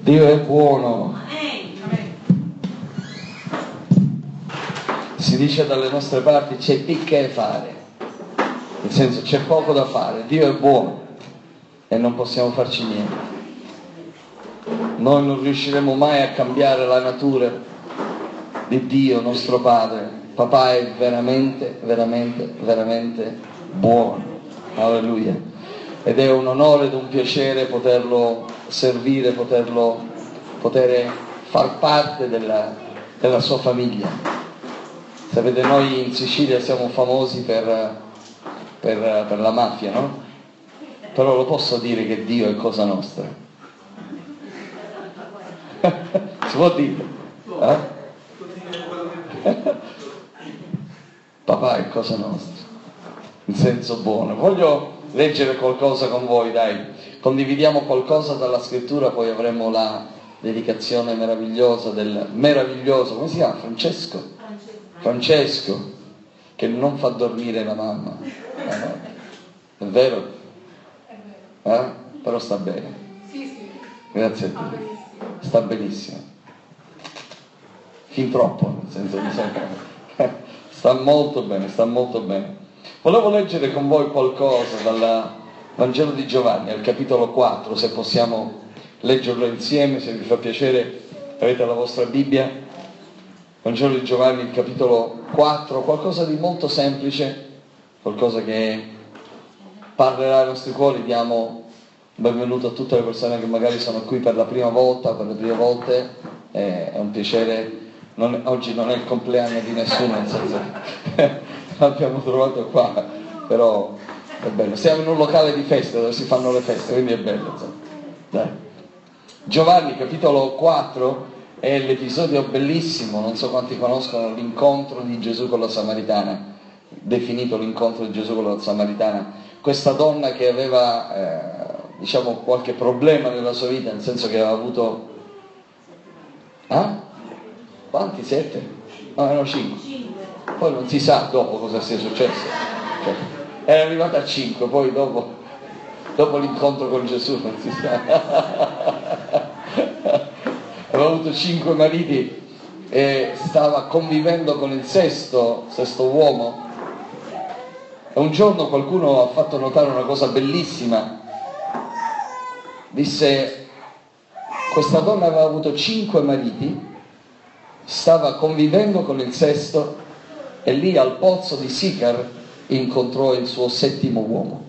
Dio è buono. Si dice dalle nostre parti c'è picche fare, nel senso c'è poco da fare. Dio è buono e non possiamo farci niente. Noi non riusciremo mai a cambiare la natura di Dio, nostro Padre. Papà è veramente, veramente, veramente buono. Alleluia. Ed è un onore ed un piacere poterlo servire, poter far parte della sua famiglia. Sapete, noi in Sicilia siamo famosi per la mafia, no? Però lo posso dire che Dio è cosa nostra. Si può dire? Papà è cosa nostra, in senso buono. Voglio leggere qualcosa con voi, dai. Condividiamo qualcosa dalla scrittura, poi avremo la dedicazione meravigliosa del meraviglioso, come si chiama? Francesco, che non fa dormire la mamma. È vero? Però sta bene. Grazie a Dio. Sta benissimo. Fin troppo, nel senso che sta molto bene, sta molto bene. Volevo leggere con voi qualcosa dal Vangelo di Giovanni, al capitolo 4, se possiamo leggerlo insieme, se vi fa piacere, avete la vostra Bibbia. Vangelo di Giovanni, il capitolo 4, qualcosa di molto semplice, qualcosa che parlerà ai nostri cuori. Diamo benvenuto a tutte le persone che magari sono qui per la prima volta, per le prime volte. È un piacere. Oggi non è il compleanno di nessuno, nel senso che l'abbiamo trovato qua, però è bello. Siamo in un locale di festa dove si fanno le feste, quindi è bello. Dai. Giovanni, capitolo 4, è l'episodio bellissimo, non so quanti conoscono l'incontro di Gesù con la Samaritana, definito l'incontro di Gesù con la Samaritana. Questa donna che aveva, qualche problema nella sua vita, nel senso che aveva avuto... Quanti? 7? No, erano 5. Poi non si sa dopo cosa sia successo. Cioè, era arrivata a 5, poi dopo l'incontro con Gesù non si sa. Aveva avuto 5 mariti e stava convivendo con il sesto uomo. E un giorno qualcuno ha fatto notare una cosa bellissima. Disse: questa donna aveva avuto 5 mariti, stava convivendo con il sesto e lì al pozzo di Sicar incontrò il suo 7° uomo.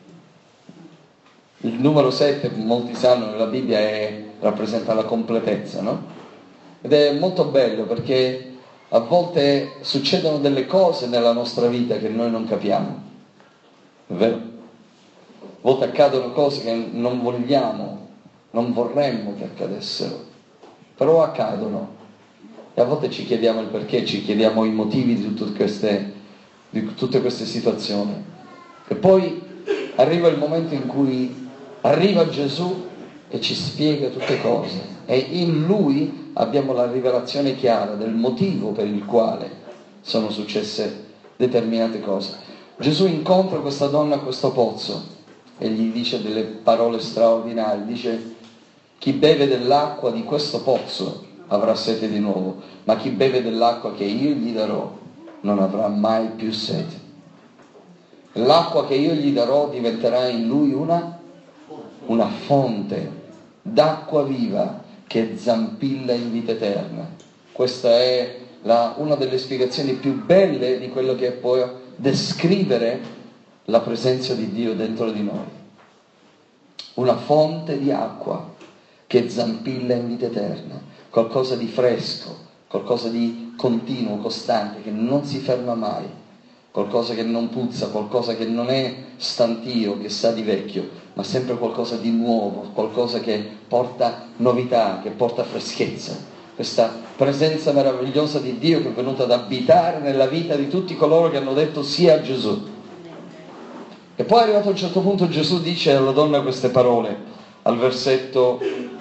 Il numero 7, molti sanno, nella Bibbia rappresenta la completezza, no? Ed è molto bello perché a volte succedono delle cose nella nostra vita che noi non capiamo, è vero? A volte accadono cose che non vogliamo, non vorremmo che accadessero, però accadono. E a volte ci chiediamo il perché, ci chiediamo i motivi di tutte queste situazioni. E poi arriva il momento in cui arriva Gesù e ci spiega tutte cose. E in Lui abbiamo la rivelazione chiara del motivo per il quale sono successe determinate cose. Gesù incontra questa donna a questo pozzo e gli dice delle parole straordinarie. Dice: chi beve dell'acqua di questo pozzo avrà sete di nuovo, ma chi beve dell'acqua che io gli darò non avrà mai più sete. L'acqua che io gli darò diventerà in lui una fonte d'acqua viva che zampilla in vita eterna. Questa è una delle spiegazioni più belle di quello che può descrivere la presenza di Dio dentro di noi. Una fonte di acqua che zampilla in vita eterna. Qualcosa di fresco, qualcosa di continuo, costante, che non si ferma mai, qualcosa che non puzza, qualcosa che non è stantio, che sa di vecchio, ma sempre qualcosa di nuovo, qualcosa che porta novità, che porta freschezza. Questa presenza meravigliosa di Dio che è venuta ad abitare nella vita di tutti coloro che hanno detto sì a Gesù. E poi arrivato a un certo punto Gesù dice alla donna queste parole, al versetto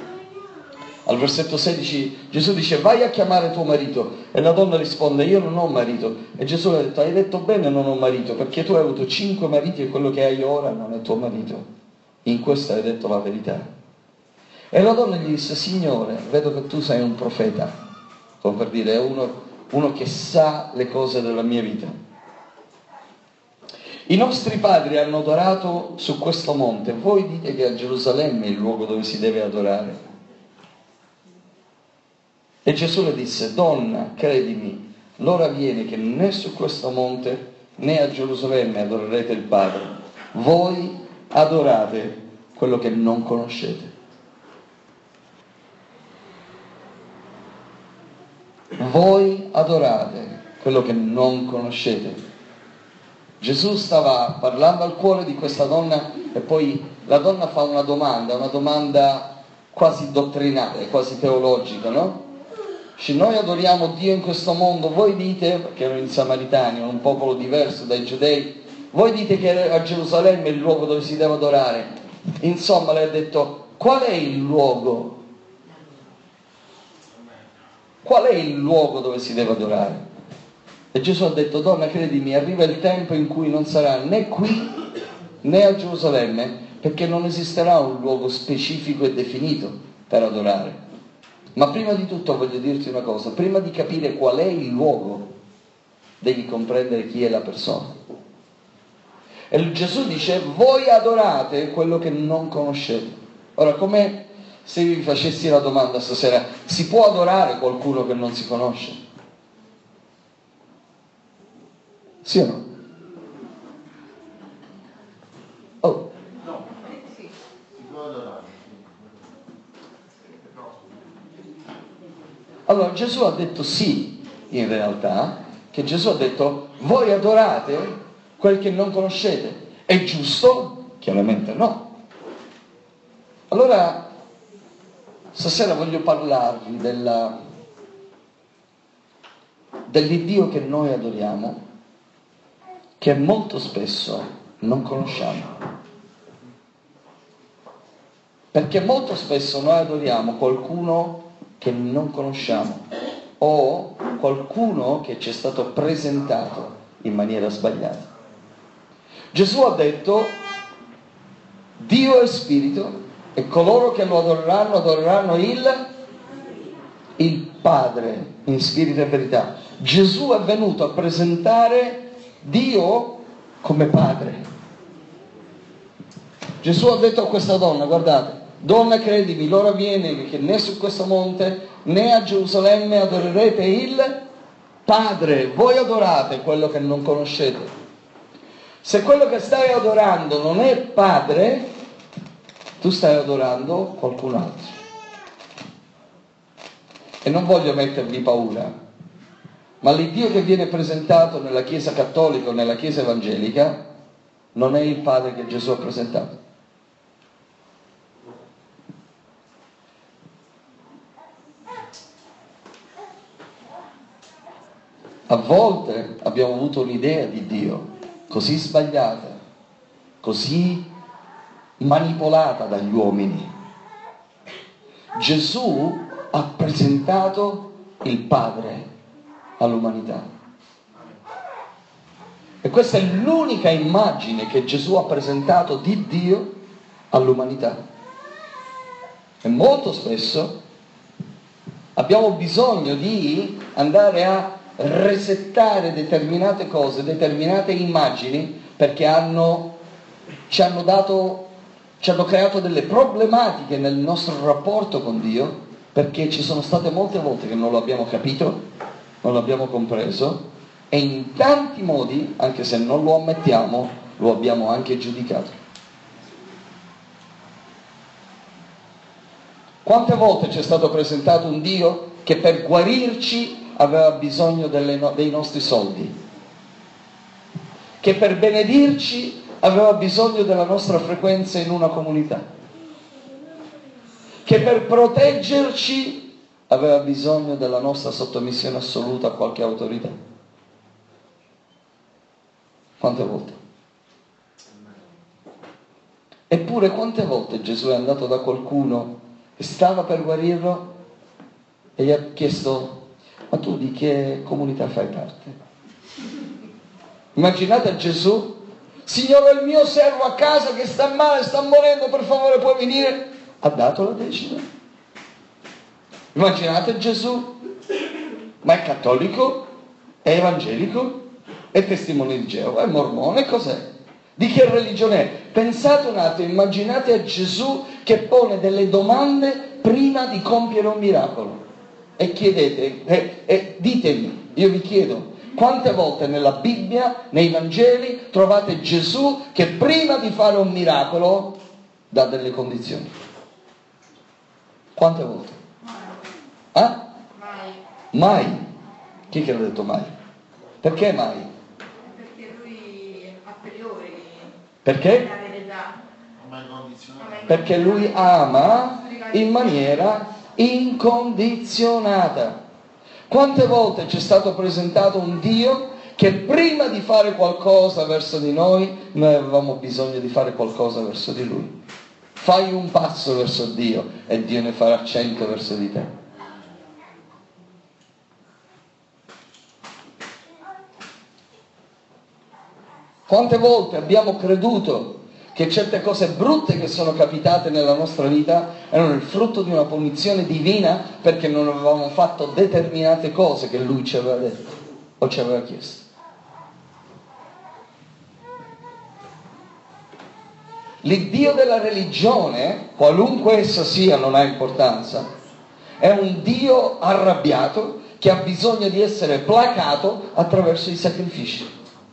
16, Gesù dice: vai a chiamare tuo marito. E la donna risponde: io non ho marito. E Gesù le ha detto: hai detto bene, non ho marito, perché tu hai avuto 5 mariti e quello che hai ora non è tuo marito. In questo hai detto la verità. E la donna gli disse: Signore, vedo che tu sei un profeta, come per dire, è uno che sa le cose della mia vita. I nostri padri hanno adorato su questo monte, voi dite che a Gerusalemme è il luogo dove si deve adorare. E Gesù le disse: Donna, credimi, l'ora viene che né su questo monte né a Gerusalemme adorerete il Padre. Voi adorate quello che non conoscete. Voi adorate quello che non conoscete. Gesù stava parlando al cuore di questa donna e poi la donna fa una domanda quasi dottrinale, quasi teologica, no? Se noi adoriamo Dio in questo mondo, voi dite, perché erano i Samaritani, un popolo diverso dai Giudei, voi dite che a Gerusalemme è il luogo dove si deve adorare. Insomma, lei ha detto: qual è il luogo? Qual è il luogo dove si deve adorare? E Gesù ha detto: donna, credimi, arriva il tempo in cui non sarà né qui né a Gerusalemme, perché non esisterà un luogo specifico e definito per adorare. Ma prima di tutto voglio dirti una cosa: prima di capire qual è il luogo, devi comprendere chi è la persona. E Gesù dice: voi adorate quello che non conoscete. Ora, come se vi facessi la domanda stasera: si può adorare qualcuno che non si conosce? Sì o no? Oh. No, sì, si può adorare. Allora Gesù ha detto sì, in realtà, che Gesù ha detto: voi adorate quel che non conoscete. È giusto? Chiaramente no. Allora, stasera voglio parlarvi dell'Iddio che noi adoriamo, che molto spesso non conosciamo. Perché molto spesso noi adoriamo qualcuno che non conosciamo o qualcuno che ci è stato presentato in maniera sbagliata. Gesù ha detto: Dio è spirito e coloro che lo adoreranno il Padre in spirito e verità. Gesù è venuto a presentare Dio come Padre. Gesù ha detto a questa donna: guardate, donna, credimi, l'ora viene che né su questo monte né a Gerusalemme adorerete il Padre. Voi adorate quello che non conoscete. Se quello che stai adorando non è Padre, tu stai adorando qualcun altro. E non voglio mettervi paura, ma l'Iddio che viene presentato nella Chiesa cattolica o nella Chiesa evangelica non è il Padre che Gesù ha presentato. A volte abbiamo avuto un'idea di Dio così sbagliata, così manipolata dagli uomini. Gesù ha presentato il Padre all'umanità. E questa è l'unica immagine che Gesù ha presentato di Dio all'umanità. E molto spesso abbiamo bisogno di andare a resettare determinate cose, determinate immagini, perché ci hanno creato delle problematiche nel nostro rapporto con Dio, perché ci sono state molte volte che non lo abbiamo capito, non l'abbiamo compreso, e in tanti modi, anche se non lo ammettiamo, lo abbiamo anche giudicato. Quante volte ci è stato presentato un Dio che per guarirci aveva bisogno dei nostri soldi, che per benedirci aveva bisogno della nostra frequenza in una comunità, che per proteggerci aveva bisogno della nostra sottomissione assoluta a qualche autorità. Quante volte? Eppure quante volte Gesù è andato da qualcuno che stava per guarirlo e gli ha chiesto: ma tu di che comunità fai parte? Immaginate Gesù: Signore, il mio servo a casa che sta male, sta morendo, per favore puoi venire? ha dato la decima. Immaginate Gesù, ma è cattolico, è evangelico, è testimone di Geova, è mormone, cos'è? Di che religione è? Pensate un attimo, immaginate a Gesù che pone delle domande prima di compiere un miracolo e chiedete, ditemi, io vi chiedo, quante volte nella Bibbia, nei Vangeli, trovate Gesù che prima di fare un miracolo dà delle condizioni? Quante volte? Ah? Mai. Chi che l'ha detto mai? Perché mai? Perché lui a priori. Perché? La verità. Perché lui ama in maniera incondizionata. Quante volte ci è stato presentato un Dio che prima di fare qualcosa verso di noi avevamo bisogno di fare qualcosa verso di Lui? Fai un passo verso Dio e Dio ne farà 100 verso di te. Quante volte abbiamo creduto che certe cose brutte che sono capitate nella nostra vita erano il frutto di una punizione divina perché non avevamo fatto determinate cose che Lui ci aveva detto o ci aveva chiesto. L'Iddio della religione, qualunque essa sia, non ha importanza, è un Dio arrabbiato che ha bisogno di essere placato attraverso i sacrifici.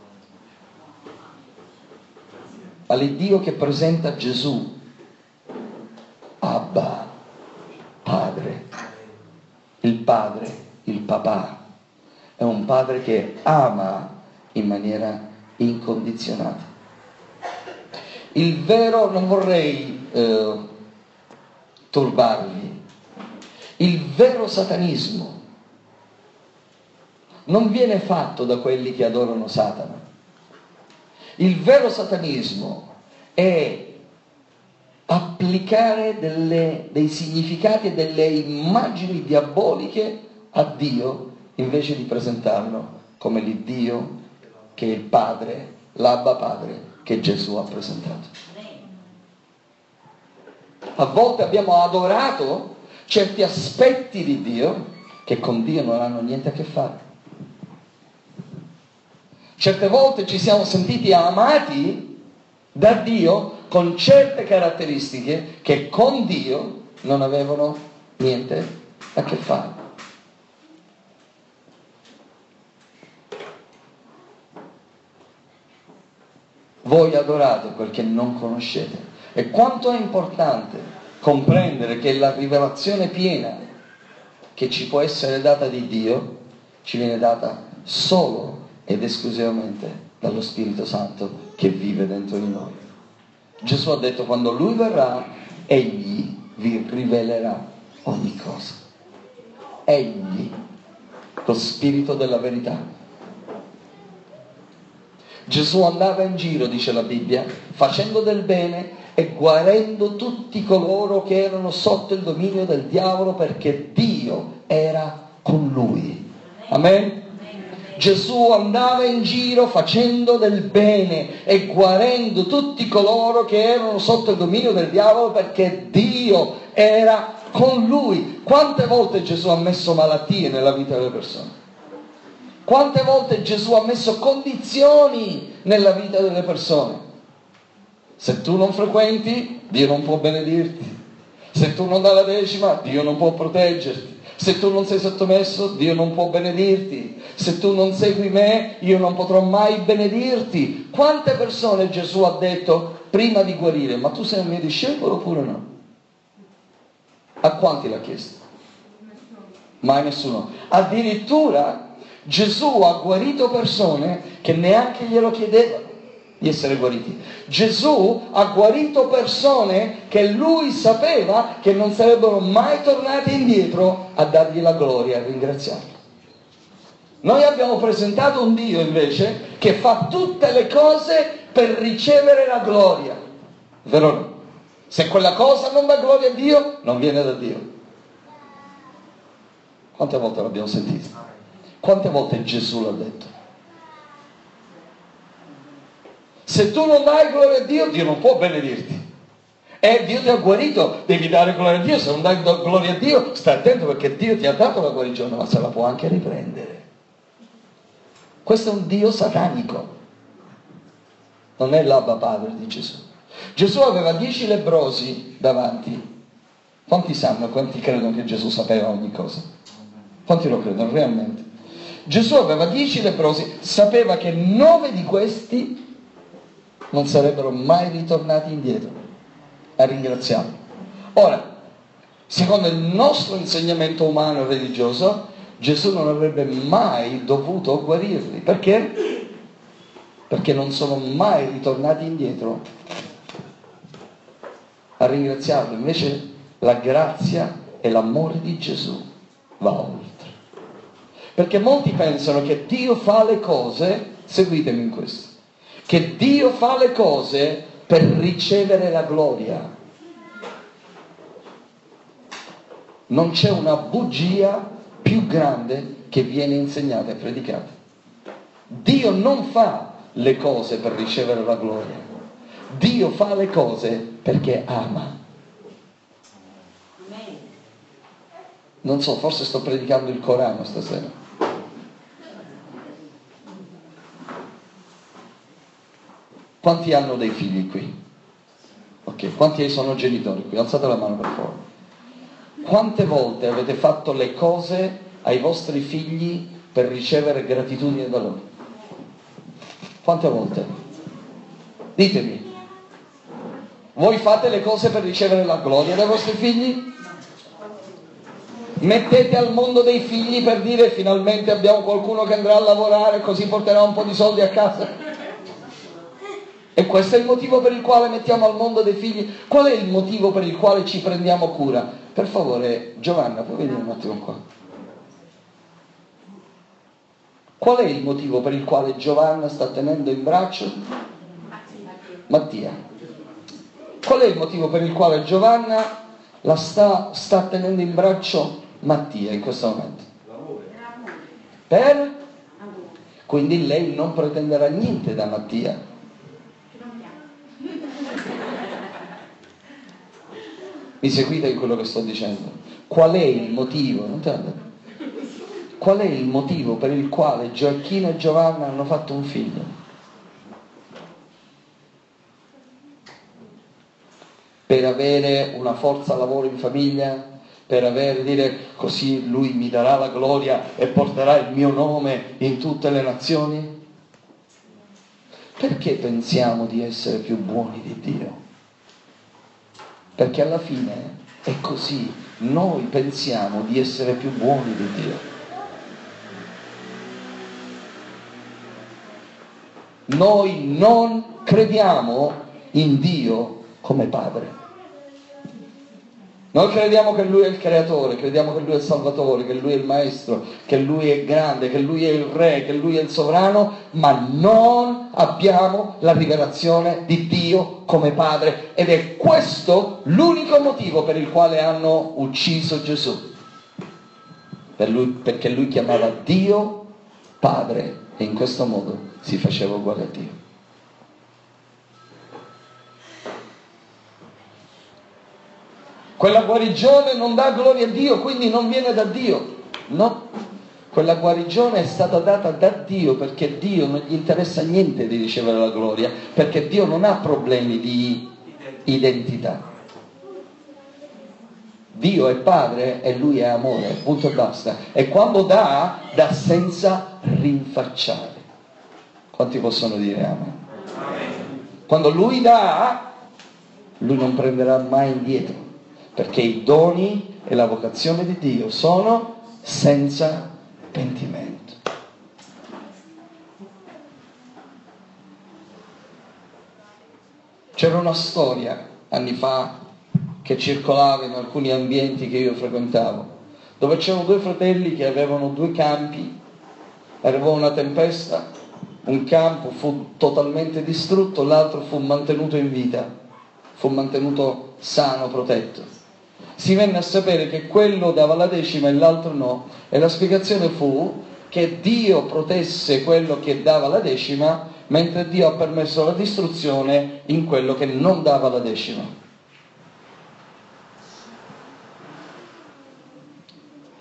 Ma l'Iddio che presenta Gesù, Abba, Padre, il papà, è un padre che ama in maniera incondizionata. Il vero, non vorrei turbarvi, il vero satanismo non viene fatto da quelli che adorano Satana. Il vero satanismo è applicare dei significati e delle immagini diaboliche a Dio invece di presentarlo come l'Iddio che è il Padre, l'Abba Padre che Gesù ha presentato. A volte abbiamo adorato certi aspetti di Dio che con Dio non hanno niente a che fare. Certe volte ci siamo sentiti amati da Dio con certe caratteristiche che con Dio non avevano niente a che fare. Voi adorate quel che non conoscete. E quanto è importante comprendere che la rivelazione piena che ci può essere data di Dio ci viene data solo ed esclusivamente dallo Spirito Santo che vive dentro di noi. Gesù ha detto: quando Lui verrà, Egli vi rivelerà ogni cosa. Egli, lo Spirito della verità. Gesù andava in giro, dice la Bibbia, facendo del bene e guarendo tutti coloro che erano sotto il dominio del diavolo, perché Dio era con lui. Amen? Gesù andava in giro facendo del bene e guarendo tutti coloro che erano sotto il dominio del diavolo, perché Dio era con lui. Quante volte Gesù ha messo malattie nella vita delle persone? Quante volte Gesù ha messo condizioni nella vita delle persone? Se tu non frequenti, Dio non può benedirti. Se tu non dai la decima, Dio non può proteggerti. Se tu non sei sottomesso, Dio non può benedirti. Se tu non segui me, io non potrò mai benedirti. Quante persone Gesù ha detto prima di guarire: ma tu sei un mio discepolo oppure no? A quanti l'ha chiesto? Mai nessuno. Addirittura Gesù ha guarito persone che neanche glielo chiedevano di essere guariti. Gesù ha guarito persone che lui sapeva che non sarebbero mai tornate indietro a dargli la gloria e a ringraziarlo. Noi abbiamo presentato un Dio invece che fa tutte le cose per ricevere la gloria. Vero o no? Se quella cosa non dà gloria a Dio, non viene da Dio. Quante volte l'abbiamo sentito? Quante volte Gesù l'ha detto? Se tu non dai gloria a Dio, Dio non può benedirti. Dio ti ha guarito, devi dare gloria a Dio. Se non dai gloria a Dio, stai attento, perché Dio ti ha dato la guarigione, ma se la può anche riprendere. Questo è un Dio satanico, non è l'Abba Padre di Gesù. Gesù aveva 10 lebbrosi davanti. Quanti sanno, quanti credono che Gesù sapeva ogni cosa? Quanti lo credono realmente? Gesù aveva 10 lebbrosi, sapeva che 9 di questi non sarebbero mai ritornati indietro a ringraziarlo. Ora, secondo il nostro insegnamento umano e religioso, Gesù non avrebbe mai dovuto guarirli. Perché? Perché non sono mai ritornati indietro a ringraziarlo. Invece la grazia e l'amore di Gesù va oltre. Perché molti pensano che Dio fa le cose, seguitemi in questo, che Dio fa le cose per ricevere la gloria. Non c'è una bugia più grande che viene insegnata e predicata. Dio non fa le cose per ricevere la gloria. Dio fa le cose perché ama. Non so, forse sto predicando il Corano stasera. Quanti hanno dei figli qui? Ok, quanti sono genitori qui? Alzate la mano per favore. Quante volte avete fatto le cose ai vostri figli per ricevere gratitudine da loro? Quante volte? Ditemi. Voi fate le cose per ricevere la gloria dai vostri figli? Mettete al mondo dei figli per dire finalmente abbiamo qualcuno che andrà a lavorare così porterà un po' di soldi a casa? E questo è il motivo per il quale mettiamo al mondo dei figli? Qual è il motivo per il quale ci prendiamo cura? Per favore, Giovanna, puoi venire un attimo qua? Qual è il motivo per il quale Giovanna sta tenendo in braccio Mattia? Qual è il motivo per il quale Giovanna la sta tenendo in braccio Mattia in questo momento? Per? Quindi lei non pretenderà niente da Mattia. Mi seguite in quello che sto dicendo? Qual è il motivo? Qual è il motivo per il quale Gioacchino e Giovanna hanno fatto un figlio? Per avere una forza lavoro in famiglia? Per dire così lui mi darà la gloria e porterà il mio nome in tutte le nazioni? Perché pensiamo di essere più buoni di Dio? Perché alla fine è così, noi pensiamo di essere più buoni di Dio. Noi non crediamo in Dio come Padre. Noi crediamo che Lui è il Creatore, crediamo che Lui è il Salvatore, che Lui è il Maestro, che Lui è grande, che Lui è il Re, che Lui è il Sovrano, ma non abbiamo la rivelazione di Dio come Padre. Ed è questo l'unico motivo per il quale hanno ucciso Gesù. Perché Lui chiamava Dio Padre e in questo modo si faceva uguale a Dio. Quella guarigione non dà gloria a Dio, quindi non viene da Dio. No, quella guarigione è stata data da Dio perché Dio non gli interessa niente di ricevere la gloria, perché Dio non ha problemi di identità. Dio è Padre e Lui è amore, punto e basta. E quando dà senza rinfacciare. Quanti possono dire amen? Quando Lui dà, Lui non prenderà mai indietro. Perché i doni e la vocazione di Dio sono senza pentimento. C'era una storia anni fa che circolava in alcuni ambienti che io frequentavo, dove c'erano 2 fratelli che avevano 2 campi, arrivò una tempesta, un campo fu totalmente distrutto, l'altro fu mantenuto in vita, fu mantenuto sano, protetto. Si venne a sapere che quello dava la decima e l'altro no, e la spiegazione fu che Dio protesse quello che dava la decima, mentre Dio ha permesso la distruzione in quello che non dava la decima.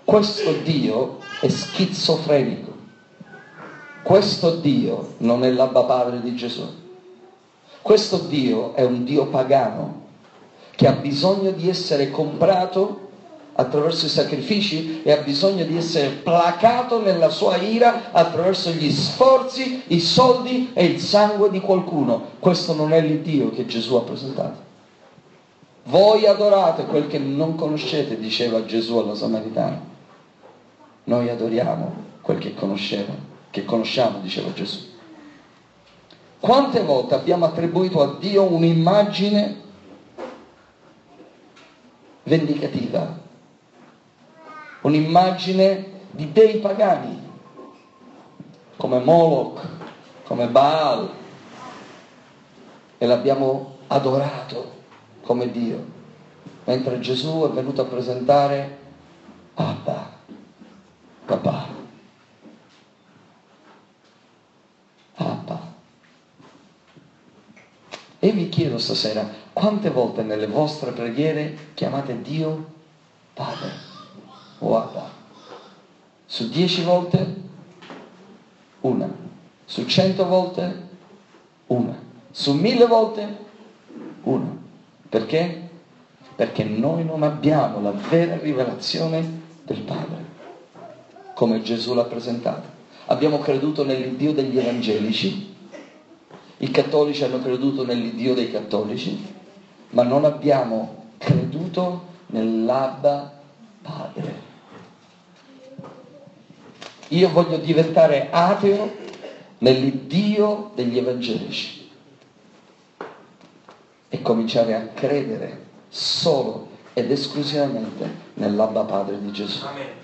Questo Dio è schizofrenico. Questo Dio non è l'Abba Padre di Gesù. Questo Dio è un Dio pagano che ha bisogno di essere comprato attraverso i sacrifici e ha bisogno di essere placato nella sua ira attraverso gli sforzi, i soldi e il sangue di qualcuno. Questo non è l'Iddio che Gesù ha presentato. Voi adorate quel che non conoscete, diceva Gesù alla Samaritana. Noi adoriamo quel che conosciamo, diceva Gesù. Quante volte abbiamo attribuito a Dio un'immagine vendicativa, un'immagine di dei pagani, come Moloch, come Baal, e l'abbiamo adorato come Dio, mentre Gesù è venuto a presentare Abba, papà, Abba. E vi chiedo stasera, quante volte nelle vostre preghiere chiamate Dio Padre o Abba? Su 10 volte? Una. Su 100 volte? Una. Su 1000 volte? Una. Perché? Perché noi non abbiamo la vera rivelazione del Padre, come Gesù l'ha presentata. Abbiamo creduto nell'Iddio degli evangelici, i cattolici hanno creduto nell'Iddio dei cattolici, ma non abbiamo creduto nell'Abba Padre. Io voglio diventare ateo nell'Iddio degli evangelici e cominciare a credere solo ed esclusivamente nell'Abba Padre di Gesù. Amen.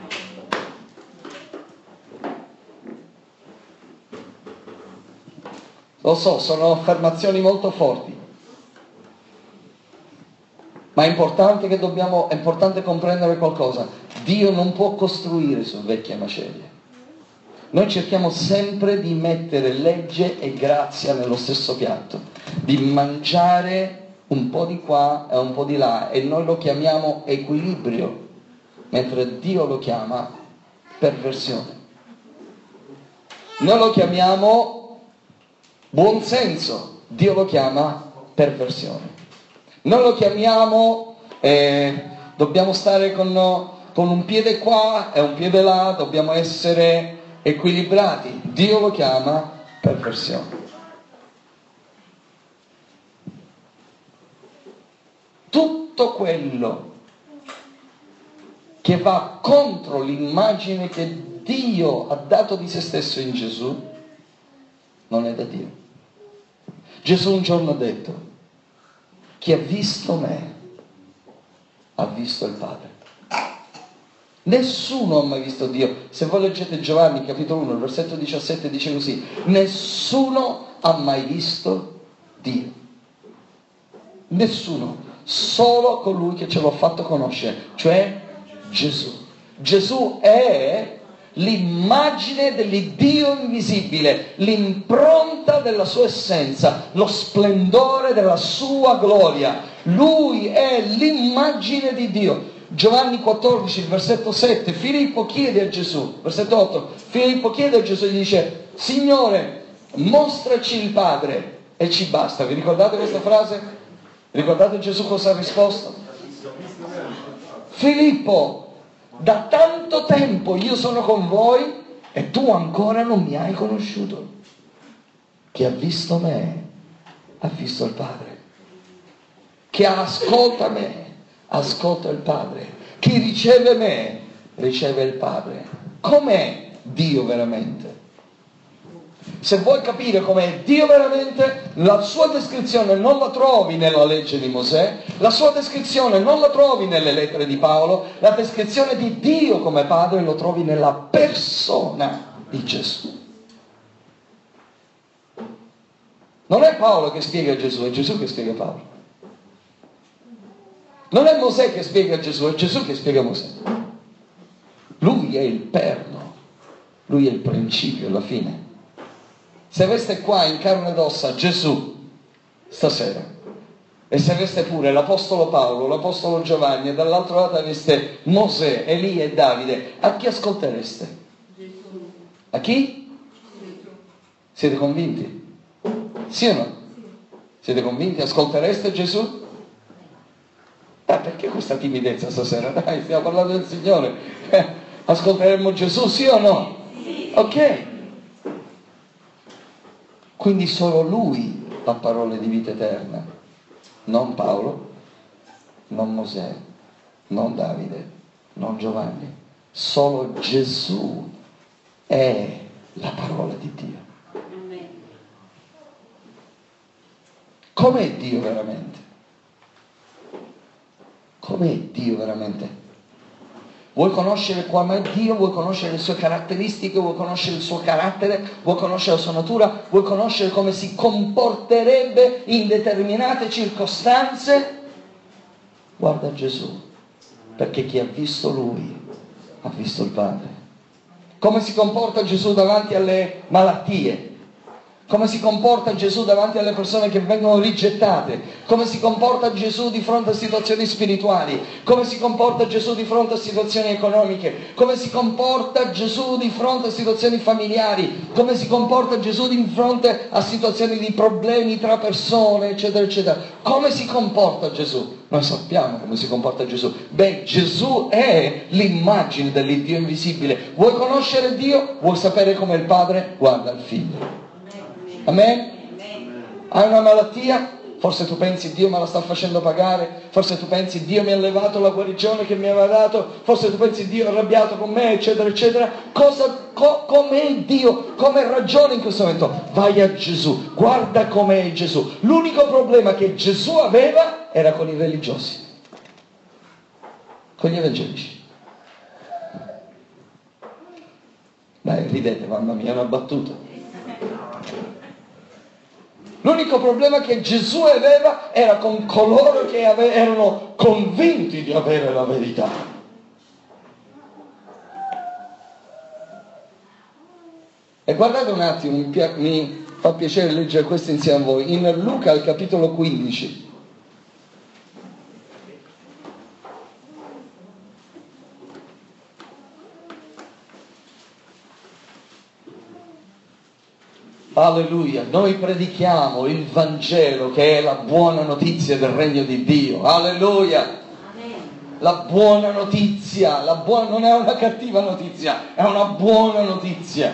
Lo so, sono affermazioni molto forti, ma è importante comprendere qualcosa. Dio non può costruire su vecchie macerie. Noi cerchiamo sempre di mettere legge e grazia nello stesso piatto, di mangiare un po' di qua e un po' di là, e noi lo chiamiamo equilibrio, mentre Dio lo chiama perversione. Noi lo chiamiamo buonsenso, Dio lo chiama perversione. Noi lo chiamiamo, dobbiamo stare con un piede qua e un piede là, dobbiamo essere equilibrati. Dio lo chiama perversione. Tutto quello che va contro l'immagine che Dio ha dato di se stesso in Gesù non è da Dio. Gesù un giorno ha detto: chi ha visto me ha visto il Padre. Nessuno ha mai visto Dio. Se voi leggete Giovanni capitolo 1, il versetto 17 dice così: nessuno ha mai visto Dio. Nessuno, solo colui che ce l'ha fatto conoscere, cioè Gesù. Gesù è l'immagine dell'Iddio invisibile, l'impronta della sua essenza, lo splendore della sua gloria. Lui è l'immagine di Dio. Giovanni 14, versetto 7, Filippo chiede a Gesù, versetto 8, Filippo chiede a Gesù e gli dice: Signore, mostraci il Padre e ci basta. Vi ricordate questa frase? Ricordate Gesù cosa ha risposto? Filippo, da tanto tempo io sono con voi e tu ancora non mi hai conosciuto. Chi ha visto me ha visto il Padre. Chi ascolta me ascolta il Padre. Chi riceve me riceve il Padre. Com'è Dio veramente? Se vuoi capire com'è Dio veramente, la sua descrizione non la trovi nella legge di Mosè, la sua descrizione non la trovi nelle lettere di Paolo, la descrizione di Dio come Padre lo trovi nella persona di Gesù. Non è Paolo che spiega Gesù, è Gesù che spiega Paolo. Non è Mosè che spiega Gesù, è Gesù che spiega Mosè. Lui è il perno, lui è il principio e la fine. Se aveste qua in carne ed ossa Gesù stasera, e se aveste pure l'Apostolo Paolo, l'Apostolo Giovanni, e dall'altro lato aveste Mosè, Elia e Davide, a chi ascoltereste? Gesù. A chi? Gesù. Siete convinti? Sì o no? Siete convinti? Ascoltereste Gesù? Perché questa timidezza stasera? Dai, stiamo parlando del Signore. Ascolteremo Gesù, sì o no? Sì. Ok. Quindi solo Lui ha parole di vita eterna. Non Paolo, non Mosè, non Davide, non Giovanni. Solo Gesù è la parola di Dio. Com'è Dio veramente? Com'è Dio veramente? Vuoi conoscere com'è Dio? Vuoi conoscere le sue caratteristiche? Vuoi conoscere il suo carattere? Vuoi conoscere la sua natura? Vuoi conoscere come si comporterebbe in determinate circostanze? Guarda Gesù, perché chi ha visto Lui ha visto il Padre. Come si comporta Gesù davanti alle malattie? Come si comporta Gesù davanti alle persone che vengono rigettate? Come si comporta Gesù di fronte a situazioni spirituali? Come si comporta Gesù di fronte a situazioni economiche? Come si comporta Gesù di fronte a situazioni familiari? Come si comporta Gesù di fronte a situazioni di problemi tra persone, eccetera, eccetera? Come si comporta Gesù? Noi sappiamo come si comporta Gesù. Gesù è l'immagine dell'Iddio invisibile. Vuoi conoscere Dio? Vuoi sapere come il Padre? Guarda il Figlio. Amen? Hai una malattia? Forse tu pensi Dio me la sta facendo pagare, forse tu pensi Dio mi ha levato la guarigione che mi aveva dato, forse tu pensi Dio è arrabbiato con me, eccetera, eccetera. Com'è Dio? Come ragione in questo momento? Vai a Gesù, guarda com'è Gesù. L'unico problema che Gesù aveva era con i religiosi, con gli evangelici. Dai, ridete, mamma mia, è una battuta. L'unico problema che Gesù aveva era con coloro che erano convinti di avere la verità. E guardate un attimo, mi fa piacere leggere questo insieme a voi. In Luca al capitolo 15. Alleluia, noi predichiamo il Vangelo che è la buona notizia del regno di Dio. Alleluia. Amen. La buona notizia, non è una cattiva notizia, è una buona notizia.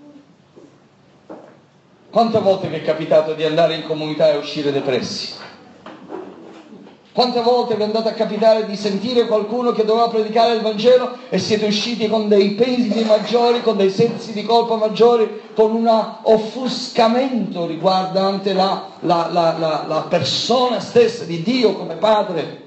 Quante volte vi è capitato di andare in comunità e uscire depressi? Quante volte vi è andato a capitare di sentire qualcuno che doveva predicare il Vangelo e siete usciti con dei pesi maggiori, con dei sensi di colpa maggiori, con un offuscamento riguardante la persona stessa di Dio come Padre?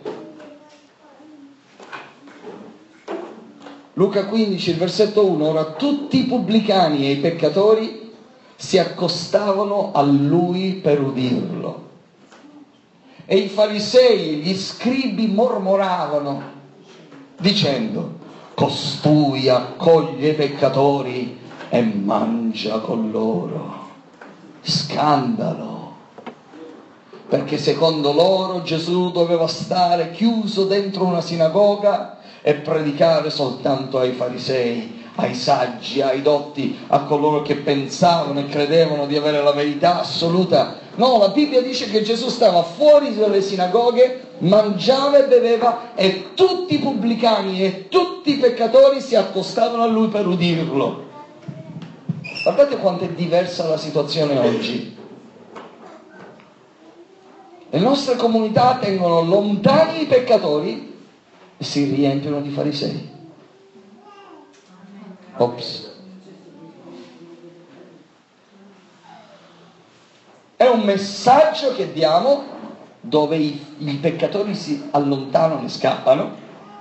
Luca 15, il versetto 1. Ora tutti i pubblicani e i peccatori si accostavano a lui per udirlo. E i farisei, gli scribi mormoravano, dicendo: costui accoglie i peccatori e mangia con loro. Scandalo! Perché secondo loro Gesù doveva stare chiuso dentro una sinagoga e predicare soltanto ai farisei, ai saggi, ai dotti, a coloro che pensavano e credevano di avere la verità assoluta. No, la Bibbia dice che Gesù stava fuori dalle sinagoghe, mangiava e beveva e tutti i pubblicani e tutti i peccatori si accostavano a lui per udirlo. Guardate quanto è diversa la situazione oggi. Le nostre comunità tengono lontani i peccatori e si riempiono di farisei. Ops. È un messaggio che diamo dove i peccatori si allontanano e scappano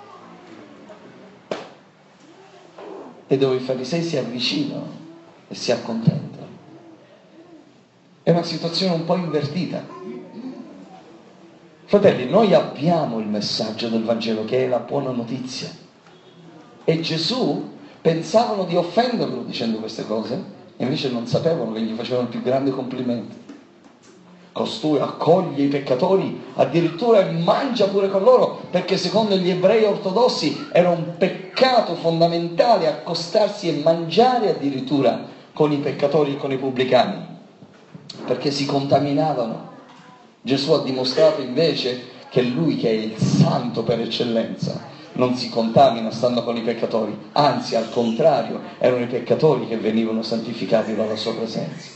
e dove i farisei si avvicinano e si accontentano. È una situazione un po' invertita. Fratelli, noi abbiamo il messaggio del Vangelo che è la buona notizia. E Gesù pensavano di offenderlo dicendo queste cose e invece non sapevano che gli facevano il più grande complimento. costui accoglie i peccatori, addirittura mangia pure con loro, perché secondo gli ebrei ortodossi era un peccato fondamentale accostarsi e mangiare addirittura con i peccatori e con i pubblicani, perché si contaminavano. Gesù ha dimostrato invece che lui, che è il santo per eccellenza, non si contamina stando con i peccatori, anzi al contrario, erano i peccatori che venivano santificati dalla sua presenza.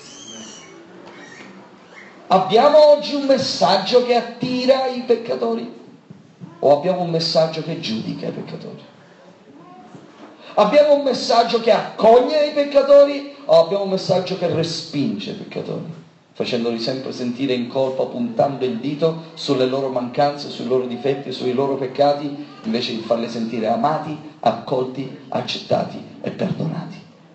Abbiamo oggi un messaggio che attira i peccatori o abbiamo un messaggio che giudica i peccatori? Abbiamo un messaggio che accoglie i peccatori o abbiamo un messaggio che respinge i peccatori, facendoli sempre sentire in colpa, puntando il dito sulle loro mancanze, sui loro difetti, sui loro peccati, invece di farli sentire amati, accolti, accettati e perdonati?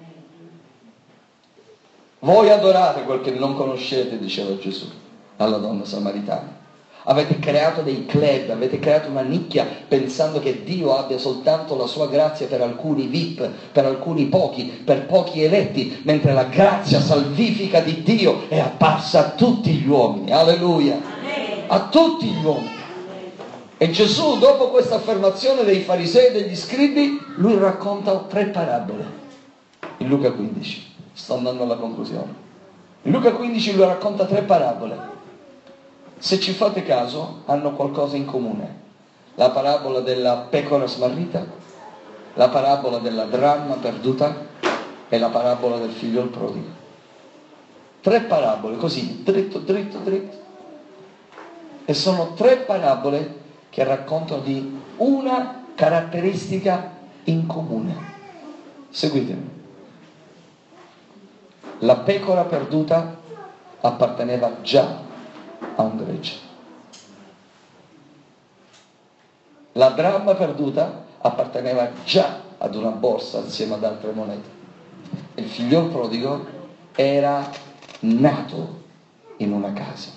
Voi adorate quel che non conoscete, diceva Gesù alla donna samaritana. Avete creato dei club, avete creato una nicchia pensando che Dio abbia soltanto la sua grazia per alcuni VIP, per alcuni pochi, per pochi eletti, mentre la grazia salvifica di Dio è apparsa a tutti gli uomini. Alleluia! A tutti gli uomini. E Gesù, dopo questa affermazione dei farisei e degli scribi, lui racconta 3 parabole in Luca 15. Sto andando alla conclusione. In Luca 15 lui racconta 3 parabole. Se ci fate caso, hanno qualcosa in comune. La parabola della pecora smarrita, la parabola della dramma perduta e la parabola del figlio prodigo. 3 parabole, così, dritto, dritto, dritto. E sono 3 parabole che raccontano di una caratteristica in comune. Seguitemi. La pecora perduta apparteneva già a un gregge. La dramma perduta apparteneva già ad una borsa insieme ad altre monete. Il figliol prodigo era nato in una casa.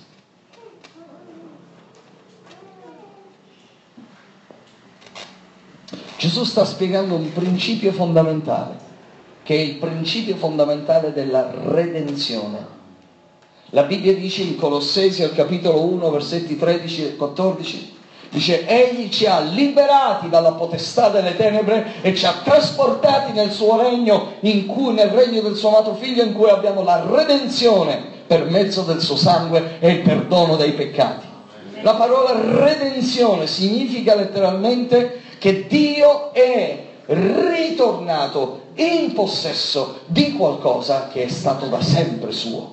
Gesù sta spiegando un principio fondamentale, che è il principio fondamentale della redenzione. La Bibbia dice in Colossesi al capitolo 1 versetti 13 e 14, dice: egli ci ha liberati dalla potestà delle tenebre e ci ha trasportati nel suo regno, nel regno del suo amato figlio, in cui abbiamo la redenzione per mezzo del suo sangue e il perdono dei peccati. La parola redenzione significa letteralmente che Dio è ritornato in possesso di qualcosa che è stato da sempre suo.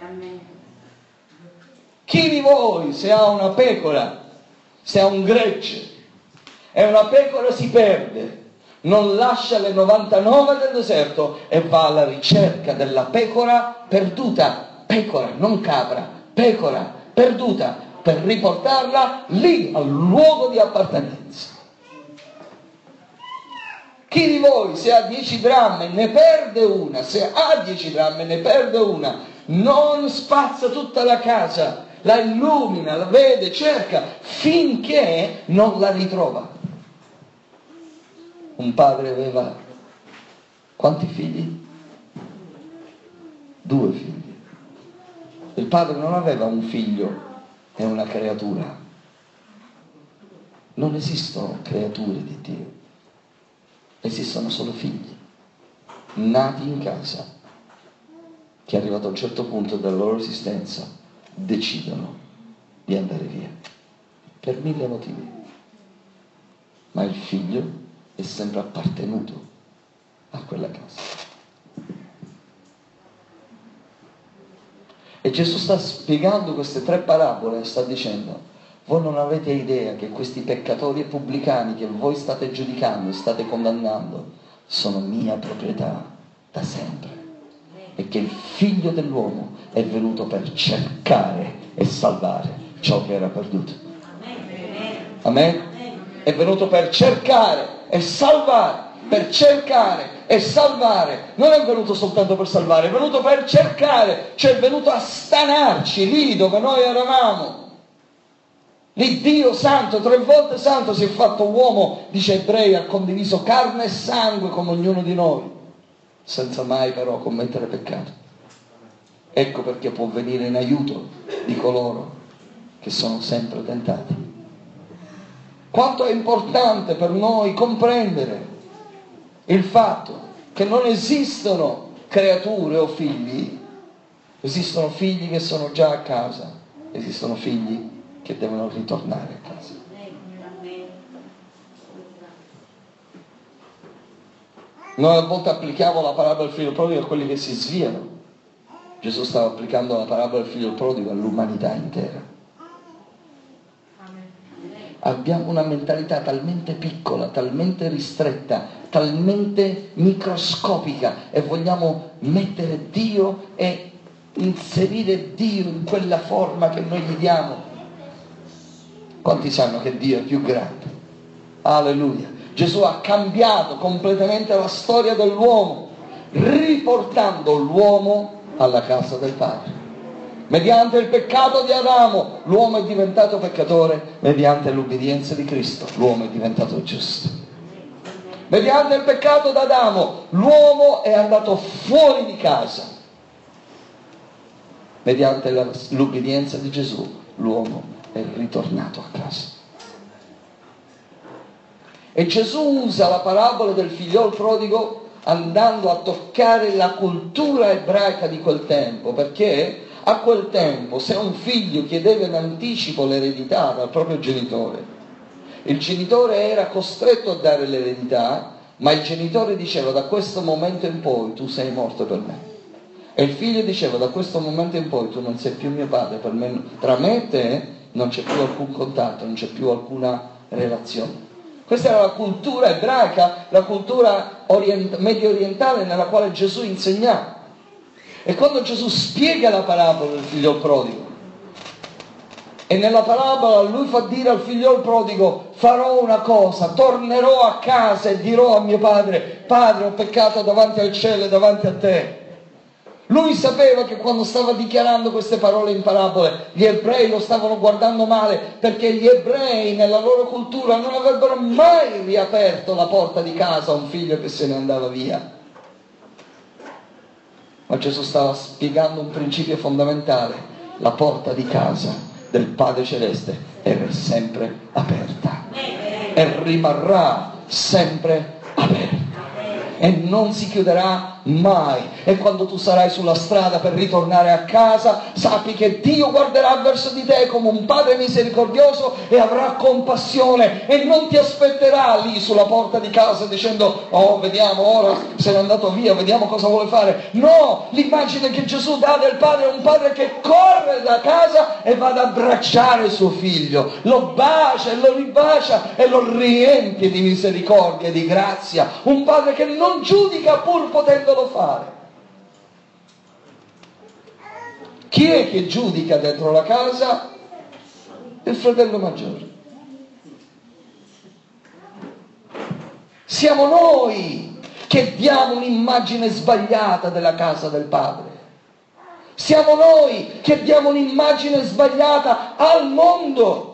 Chi di voi, se ha una pecora, se ha un gregge e una pecora si perde, non lascia le 99 del deserto e va alla ricerca della pecora perduta, pecora, non capra, pecora perduta, per riportarla lì al luogo di appartenenza? Chi di voi, se ha 10 drammi e ne perde una, se ha 10 drammi e ne perde una, non spazza tutta la casa, la illumina, la vede, cerca, finché non la ritrova? Un padre aveva quanti figli? 2 figli. Il padre non aveva un figlio e una creatura. Non esistono creature di Dio, esistono solo figli nati in casa che, arrivato a un certo punto della loro esistenza, decidono di andare via per 1000 motivi, ma il figlio è sempre appartenuto a quella casa. E Gesù sta spiegando queste 3 parabole e sta dicendo: voi non avete idea che questi peccatori e pubblicani che voi state giudicando e state condannando sono mia proprietà da sempre, e che il figlio dell'uomo è venuto per cercare e salvare ciò che era perduto. Amen? È venuto per cercare e salvare, per cercare e salvare. Non è venuto soltanto per salvare, è venuto per cercare, cioè è venuto a stanarci lì dove noi eravamo. L'Iddio santo, 3 volte santo, si è fatto uomo, dice Ebrei, ha condiviso carne e sangue come ognuno di noi, senza mai però commettere peccato. Ecco perché può venire in aiuto di coloro che sono sempre tentati. Quanto è importante per noi comprendere il fatto che non esistono creature o figli, esistono figli che sono già a casa, esistono figli che devono ritornare a casa. Noi a volte applichiamo la parabola del figlio prodigo a quelli che si sviano. Gesù stava applicando la parabola del figlio prodigo all'umanità intera. Abbiamo una mentalità talmente piccola, talmente ristretta, talmente microscopica e vogliamo mettere Dio e inserire Dio in quella forma che noi gli diamo. Quanti sanno che Dio è più grande? Alleluia! Gesù ha cambiato completamente la storia dell'uomo, riportando l'uomo alla casa del Padre. Mediante il peccato di Adamo l'uomo è diventato peccatore, mediante l'ubbidienza di Cristo l'uomo è diventato giusto. Mediante il peccato di Adamo l'uomo è andato fuori di casa, mediante l'ubbidienza di Gesù l'uomo è ritornato a casa. E Gesù usa la parabola del figliolo prodigo andando a toccare la cultura ebraica di quel tempo, perché a quel tempo se un figlio chiedeva in anticipo l'eredità dal proprio genitore, il genitore era costretto a dare l'eredità, ma il genitore diceva: da questo momento in poi tu sei morto per me. E il figlio diceva: da questo momento in poi tu non sei più mio padre, per me, tra me e te non c'è più alcun contatto, non c'è più alcuna relazione. Questa era la cultura ebraica, la cultura medio orientale nella quale Gesù insegnava. E quando Gesù spiega la parabola del figliolo prodigo, e nella parabola lui fa dire al figliolo prodigo: farò una cosa, tornerò a casa e dirò a mio padre: Padre, ho peccato davanti al cielo e davanti a te. Lui sapeva che quando stava dichiarando queste parole in parabole, gli ebrei lo stavano guardando male, perché gli ebrei nella loro cultura non avrebbero mai riaperto la porta di casa a un figlio che se ne andava via. Ma Gesù stava spiegando un principio fondamentale: la porta di casa del Padre Celeste è sempre aperta e rimarrà sempre aperta e non si chiuderà mai. E quando tu sarai sulla strada per ritornare a casa, sappi che Dio guarderà verso di te come un padre misericordioso e avrà compassione e non ti aspetterà lì sulla porta di casa dicendo: oh, vediamo, ora se n'è andato via, vediamo cosa vuole fare. No, l'immagine che Gesù dà del padre è un padre che corre da casa e va ad abbracciare suo figlio, lo bacia e lo ribacia e lo riempie di misericordia e di grazia. Un padre che non giudica pur potendolo fare. Chi è che giudica dentro la casa? Il fratello maggiore. Siamo noi che diamo un'immagine sbagliata della casa del Padre. Siamo noi che diamo un'immagine sbagliata al mondo.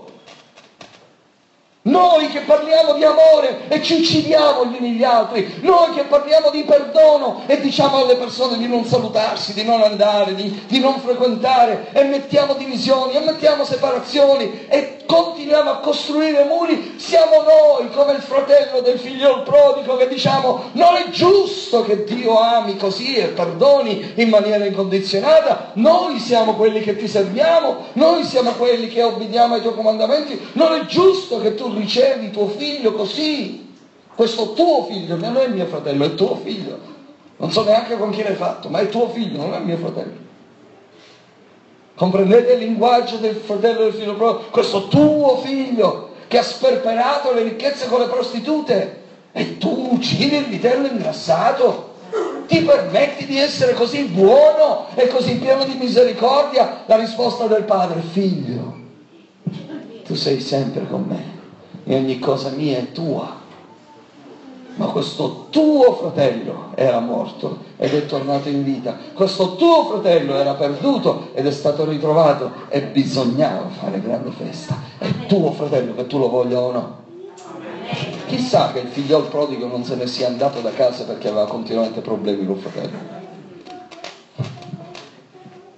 Noi che parliamo di amore e ci uccidiamo gli uni gli altri, noi che parliamo di perdono e diciamo alle persone di non salutarsi, di non andare, di non frequentare, e mettiamo divisioni e mettiamo separazioni e continuiamo a costruire muri. Siamo noi come il fratello del figliolo prodigo che diciamo: non è giusto che Dio ami così e perdoni in maniera incondizionata. Noi siamo quelli che ti serviamo, noi siamo quelli che obbediamo ai tuoi comandamenti. Non è giusto che tu ricevi tuo figlio così. Questo tuo figlio non è mio fratello, è tuo figlio. Non so neanche con chi l'hai fatto, ma è tuo figlio, non è mio fratello. Comprendete il linguaggio del fratello del figlio prodigo? Questo tuo figlio che ha sperperato le ricchezze con le prostitute, e tu uccidi il vitello ingrassato? Ti permetti di essere così buono e così pieno di misericordia? La risposta del padre: figlio, tu sei sempre con me e ogni cosa mia è tua. Ma questo tuo fratello era morto ed è tornato in vita. Questo tuo fratello era perduto ed è stato ritrovato e bisognava fare grande festa. È tuo fratello, che tu lo voglia o no. Chissà che il figliol prodigo non se ne sia andato da casa perché aveva continuamente problemi col fratello.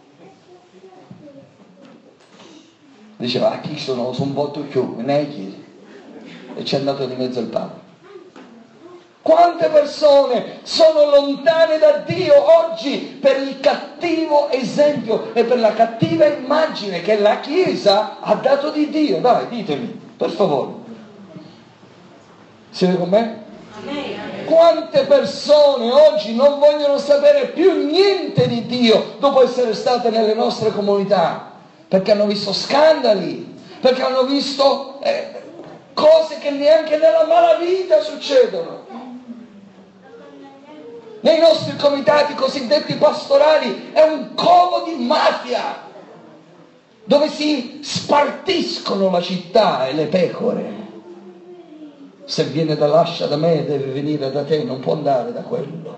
Diceva, chi sono un po' più, e ci è andato di mezzo il Padre. Quante persone sono lontane da Dio oggi per il cattivo esempio e per la cattiva immagine che la Chiesa ha dato di Dio? Dai, ditemi, per favore. Siete con me? Quante persone oggi non vogliono sapere più niente di Dio dopo essere state nelle nostre comunità, perché hanno visto scandali, perché hanno visto cose che neanche nella malavita succedono. Nei nostri comitati cosiddetti pastorali è un covo di mafia, dove si spartiscono la città e le pecore. Se viene dall'ascia da me deve venire da te, non può andare da quello.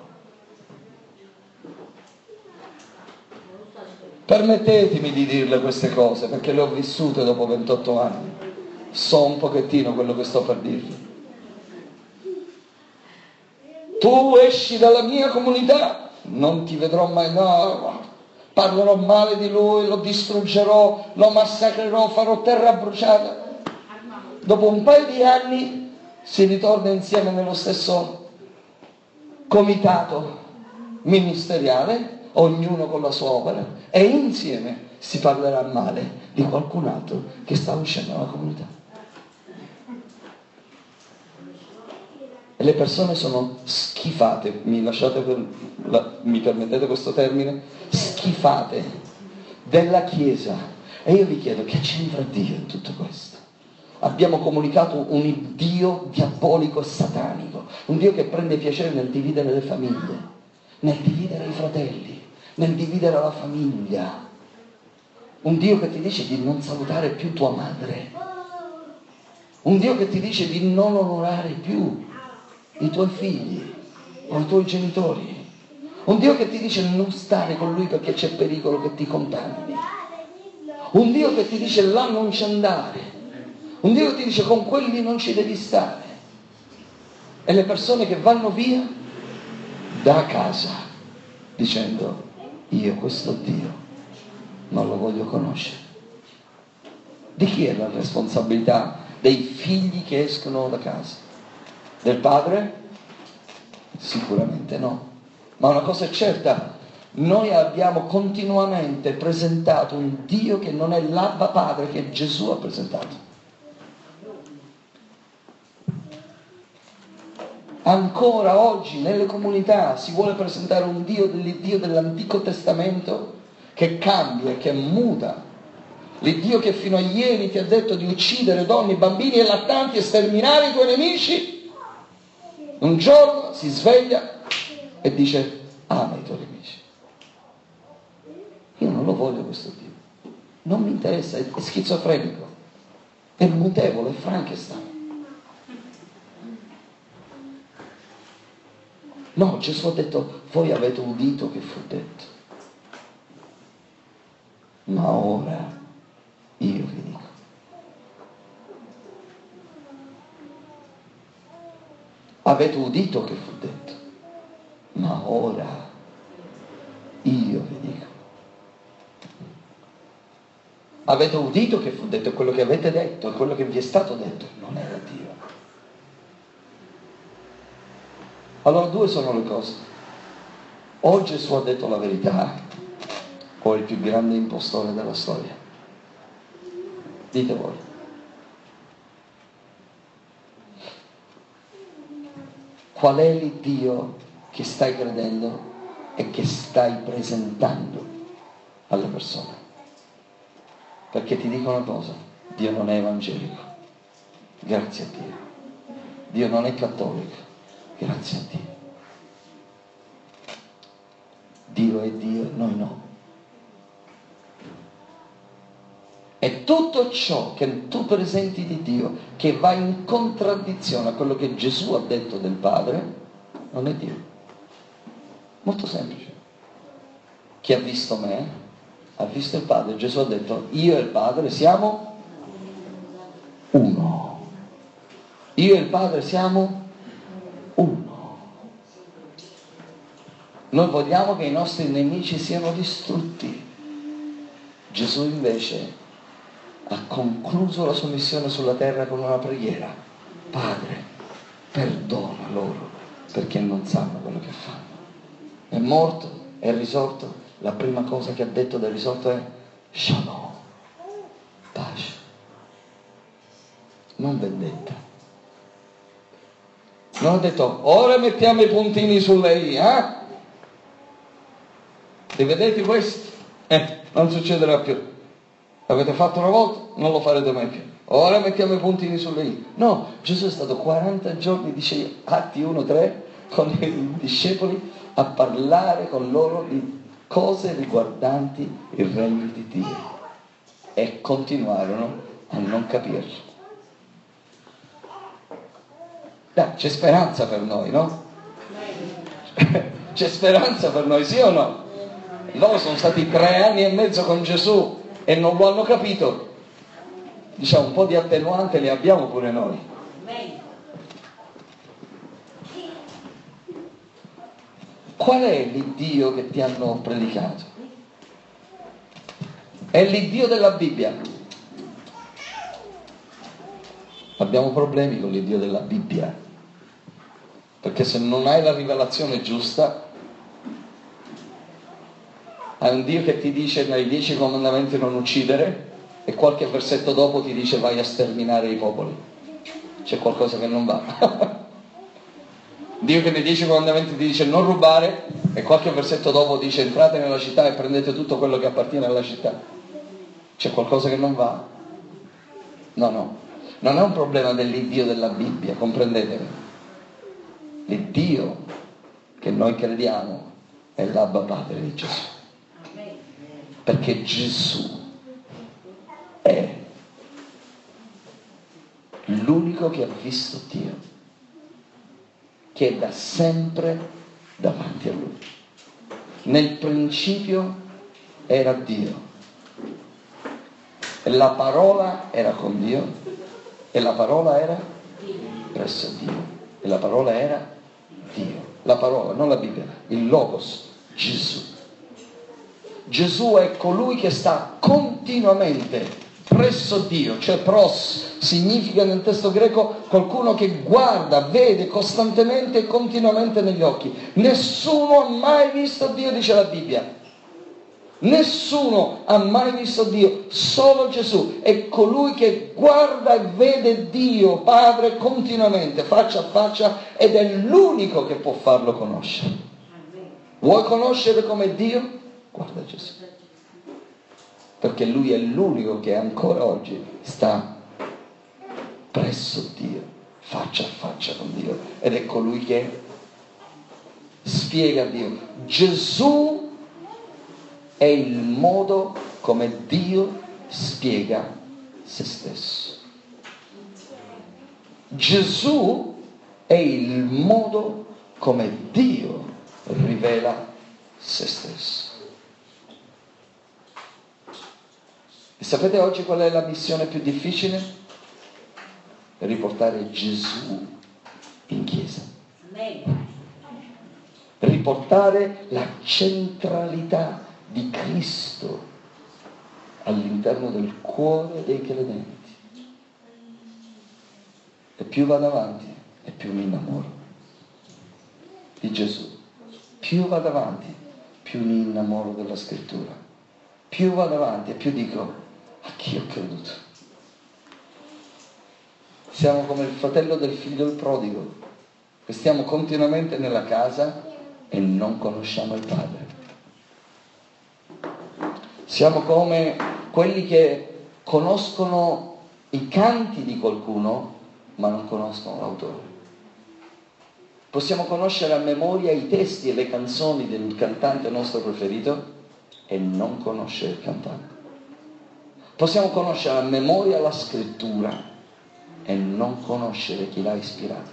Permettetemi di dirle queste cose perché le ho vissute dopo 28 anni. So un pochettino quello che sto per dirvi. Tu esci dalla mia comunità, non ti vedrò mai, no, parlerò male di lui, lo distruggerò, lo massacrerò, farò terra bruciata. Dopo un paio di anni si ritorna insieme nello stesso comitato ministeriale, ognuno con la sua opera, e insieme si parlerà male di qualcun altro che sta uscendo dalla comunità. E le persone sono schifate, mi permettete questo termine? Schifate della Chiesa. E io vi chiedo, che c'entra Dio in tutto questo? Abbiamo comunicato un Dio diabolico e satanico, un Dio che prende piacere nel dividere le famiglie, nel dividere i fratelli, nel dividere la famiglia. Un Dio che ti dice di non salutare più tua madre. Un Dio che ti dice di non onorare più i tuoi figli o i tuoi genitori. Un Dio che ti dice non stare con lui perché c'è pericolo che ti contamini. Un Dio che ti dice là non ci andare. Un Dio che ti dice con quelli non ci devi stare. E le persone che vanno via da casa dicendo io questo Dio non lo voglio conoscere. Di chi è la responsabilità dei figli che escono da casa? Del padre? Sicuramente no. Ma una cosa è certa, noi abbiamo continuamente presentato un Dio che non è l'Abba Padre che Gesù ha presentato. Ancora oggi nelle comunità si vuole presentare un Dio, l'Iddio dell'Antico Testamento che cambia, che muta. L'Iddio che fino a ieri ti ha detto di uccidere donne, bambini e lattanti e sterminare i tuoi nemici. Un giorno si sveglia e dice ama i tuoi nemici. Io non lo voglio questo Dio, non mi interessa, è schizofrenico, è mutevole, è Frankenstein. No, Gesù ha detto voi avete udito che fu detto, ma ora io vi dico. Avete udito che fu detto, ma ora io vi dico. Avete udito che fu detto, quello che avete detto e quello che vi è stato detto non era Dio. Allora due sono le cose. O Gesù ha detto la verità, o è il più grande impostore della storia. Dite voi. Qual è l'Iddio che stai credendo e che stai presentando alle persone? Perché ti dico una cosa, Dio non è evangelico, grazie a Dio. Dio non è cattolico, grazie a Dio. Dio è Dio, noi no. E tutto ciò che tu presenti di Dio, che va in contraddizione a quello che Gesù ha detto del Padre, non è Dio. Molto semplice. Chi ha visto me, ha visto il Padre. Gesù ha detto, io e il Padre siamo uno. Io e il Padre siamo uno. Noi vogliamo che i nostri nemici siano distrutti. Gesù invece ha concluso la sua missione sulla terra con una preghiera: Padre, perdona loro perché non sanno quello che fanno. È morto, è risorto. La prima cosa che ha detto del risorto è Shalom, pace, non vendetta. Non ha detto ora mettiamo i puntini sulle i, li vedete questi? Non succederà più. L'avete fatto una volta, non lo farete mai più. Ora mettiamo i puntini sulle i. No, Gesù è stato 40 giorni, dice Atti 1:3, con i discepoli a parlare con loro di cose riguardanti il regno di Dio. E continuarono a non capirlo. Dai, c'è speranza per noi, no? C'è speranza per noi, sì o no? Loro sono stati 3 anni e mezzo con Gesù e non lo hanno capito. Diciamo, un po' di attenuante li abbiamo pure noi. Qual è l'Iddio che ti hanno predicato? È l'Iddio della Bibbia. Abbiamo problemi con l'Iddio della Bibbia, perché se non hai la rivelazione giusta, hai un Dio che ti dice nei 10 comandamenti non uccidere e qualche versetto dopo ti dice vai a sterminare i popoli. C'è qualcosa che non va. Dio che nei 10 comandamenti ti dice non rubare e qualche versetto dopo dice entrate nella città e prendete tutto quello che appartiene alla città. C'è qualcosa che non va? No. Non è un problema dell'Iddio della Bibbia, comprendetemi. L'Iddio che noi crediamo è l'Abba Padre di Gesù. Perché Gesù è l'unico che ha visto Dio, che è da sempre davanti a Lui. Nel principio era Dio, e la parola era con Dio, e la parola era presso Dio, e la parola era Dio. La parola, non la Bibbia, il Logos, Gesù. Gesù è colui che sta continuamente presso Dio, cioè pros significa nel testo greco qualcuno che guarda, vede costantemente e continuamente negli occhi. Nessuno ha mai visto Dio, dice la Bibbia. Nessuno ha mai visto Dio, solo Gesù è colui che guarda e vede Dio Padre continuamente, faccia a faccia, ed è l'unico che può farlo conoscere. Vuoi conoscere come Dio? Guarda Gesù, perché Lui è l'unico che ancora oggi sta presso Dio, faccia a faccia con Dio, ed è colui che spiega Dio. Gesù è il modo come Dio spiega se stesso. Gesù è il modo come Dio rivela se stesso. E sapete oggi qual è la missione più difficile? Riportare Gesù in chiesa. Riportare la centralità di Cristo all'interno del cuore dei credenti. E più vado avanti e più mi innamoro di Gesù. Più vado avanti, più mi innamoro della Scrittura. Più vado avanti e più dico a chi ho creduto. Siamo come il fratello del figlio il prodigo, che stiamo continuamente nella casa e non conosciamo il Padre. Siamo come quelli che conoscono i canti di qualcuno ma non conoscono l'autore. Possiamo conoscere a memoria i testi e le canzoni del cantante nostro preferito e non conoscere il cantante. Possiamo conoscere a memoria la scrittura e non conoscere chi l'ha ispirata.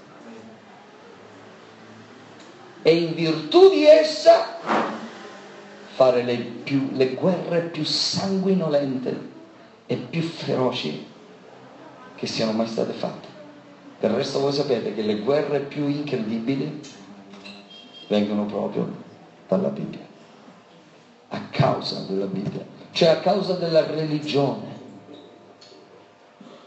E in virtù di essa fare le guerre più sanguinolente e più feroci che siano mai state fatte. Del resto voi sapete che le guerre più incredibili vengono proprio dalla Bibbia, a causa della Bibbia, cioè a causa della religione.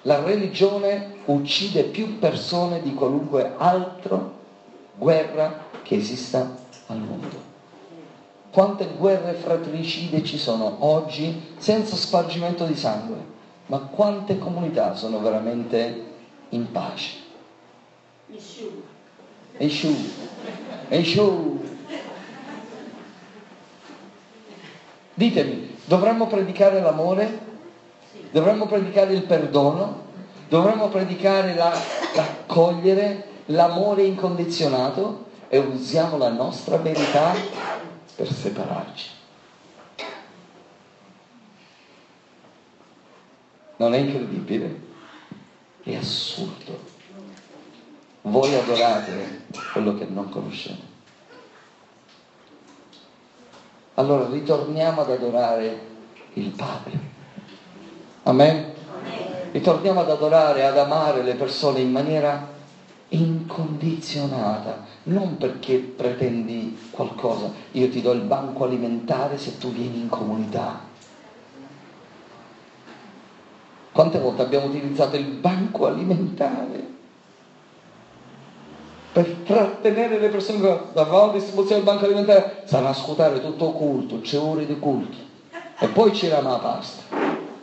La religione uccide più persone di qualunque altra guerra che esista al mondo. Quante guerre fratricide ci sono oggi senza spargimento di sangue, ma quante comunità sono veramente in pace? Esciù. Ditemi, dovremmo predicare l'amore? Dovremmo predicare il perdono? Dovremmo predicare l'accogliere, l'amore incondizionato? E usiamo la nostra verità per separarci. Non è incredibile? È assurdo. Voi adorate quello che non conoscete. Allora ritorniamo ad adorare il Padre. Amen? Ritorniamo ad adorare, ad amare le persone in maniera incondizionata, non perché pretendi qualcosa. Io ti do il banco alimentare se tu vieni in comunità. Quante volte abbiamo utilizzato il banco alimentare per trattenere le persone? Davamo distribuzione del banco alimentare, stanno a scutare tutto culto, c'è ore di culto, e poi c'era la pasta.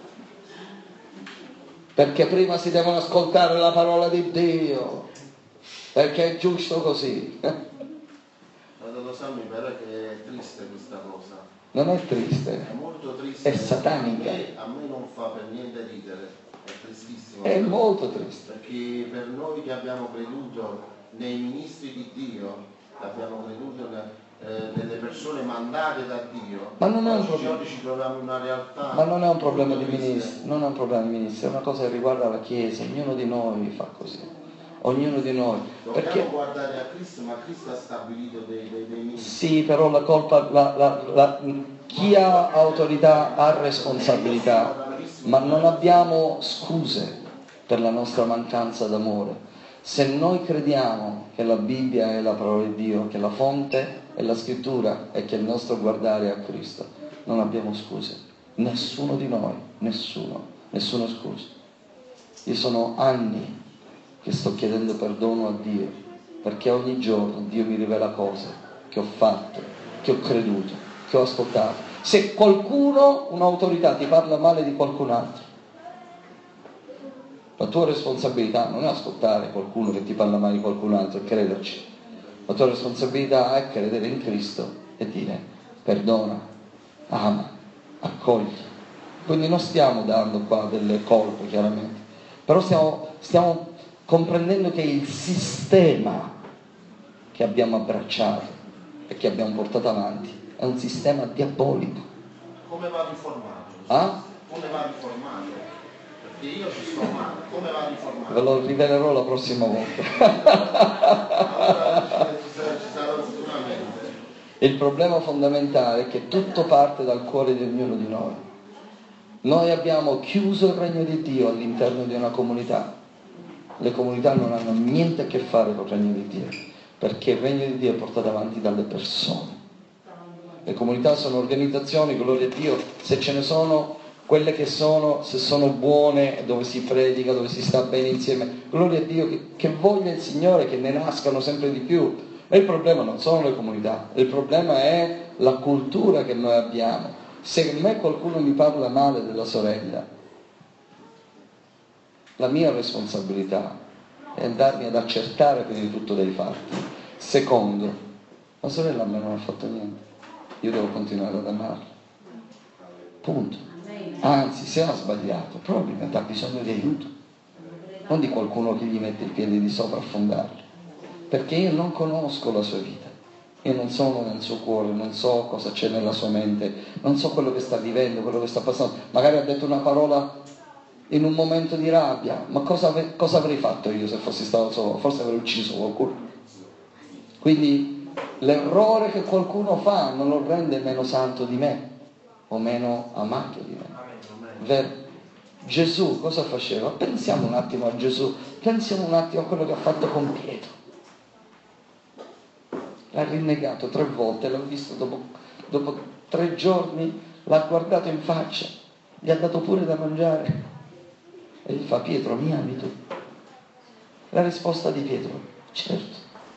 Perché prima si devono ascoltare la parola di Dio, perché è giusto così. Lo sa, mi pare che è triste questa cosa. Non è triste, è molto triste, è satanica. A me non fa per niente ridere, è tristissimo. È molto triste. Perché per noi che abbiamo creduto nei ministri di Dio, abbiamo creduto nelle persone mandate da Dio, ma non è un problema. Oggi ci troviamo in una realtà. Ma non è un problema di ministri, non è un problema di ministri, è una cosa che riguarda la Chiesa, ognuno di noi fa così. Ognuno di noi. Dobbiamo guardare a Cristo, ma Cristo ha stabilito dei ministri. Sì, però la colpa, chi ha autorità ha responsabilità, ma non abbiamo scuse per la nostra mancanza d'amore. Se noi crediamo che la Bibbia è la parola di Dio, che la fonte è la scrittura e che il nostro guardare è a Cristo, non abbiamo scuse. Nessuno di noi, nessuno scuse. Io sono anni che sto chiedendo perdono a Dio, perché ogni giorno Dio mi rivela cose che ho fatto, che ho creduto, che ho ascoltato. Se qualcuno, un'autorità, ti parla male di qualcun altro, la tua responsabilità non è ascoltare qualcuno che ti parla male di qualcun altro e crederci. La tua responsabilità è credere in Cristo e dire perdona, ama, accogli. Quindi non stiamo dando qua delle colpe, chiaramente, però stiamo comprendendo che il sistema che abbiamo abbracciato e che abbiamo portato avanti è un sistema diabolico. Come va riformato? Come va riformato? Perché io ci sto male, come va riformato? Ve lo rivelerò la prossima volta. Allora ci sarà sicuramente. Il problema fondamentale è che tutto parte dal cuore di ognuno di noi. Noi abbiamo chiuso il regno di Dio all'interno di una comunità. Le comunità non hanno niente a che fare con il regno di Dio, perché il regno di Dio è portato avanti dalle persone. Le comunità sono organizzazioni, gloria a Dio, se ce ne sono, quelle che sono, se sono buone, dove si predica, dove si sta bene insieme, gloria a Dio, che voglia il Signore che ne nascano sempre di più. E il problema non sono le comunità, il problema è la cultura che noi abbiamo. Se a me qualcuno mi parla male della sorella, la mia responsabilità è andarmi ad accertare prima di tutto dei fatti. Secondo, la sorella a me non ha fatto niente, io devo continuare ad amarla. Punto. Anzi, se ha sbagliato, probabilmente ha bisogno di aiuto, non di qualcuno che gli mette il piede di sopra a fondarlo, perché io non conosco la sua vita, io non sono nel suo cuore, non so cosa c'è nella sua mente, non so quello che sta vivendo, quello che sta passando. Magari ha detto una parola in un momento di rabbia, ma cosa avrei fatto io se fossi stato solo? Forse avrei ucciso qualcuno. Quindi l'errore che qualcuno fa non lo rende meno santo di me o meno amato di me. Vero? Gesù cosa faceva? Pensiamo un attimo a Gesù, pensiamo un attimo a quello che ha fatto con Pietro. L'ha rinnegato 3 volte, l'ha visto dopo 3 giorni, l'ha guardato in faccia, gli ha dato pure da mangiare. E gli fa: Pietro, mi ami tu? La risposta di Pietro: certo,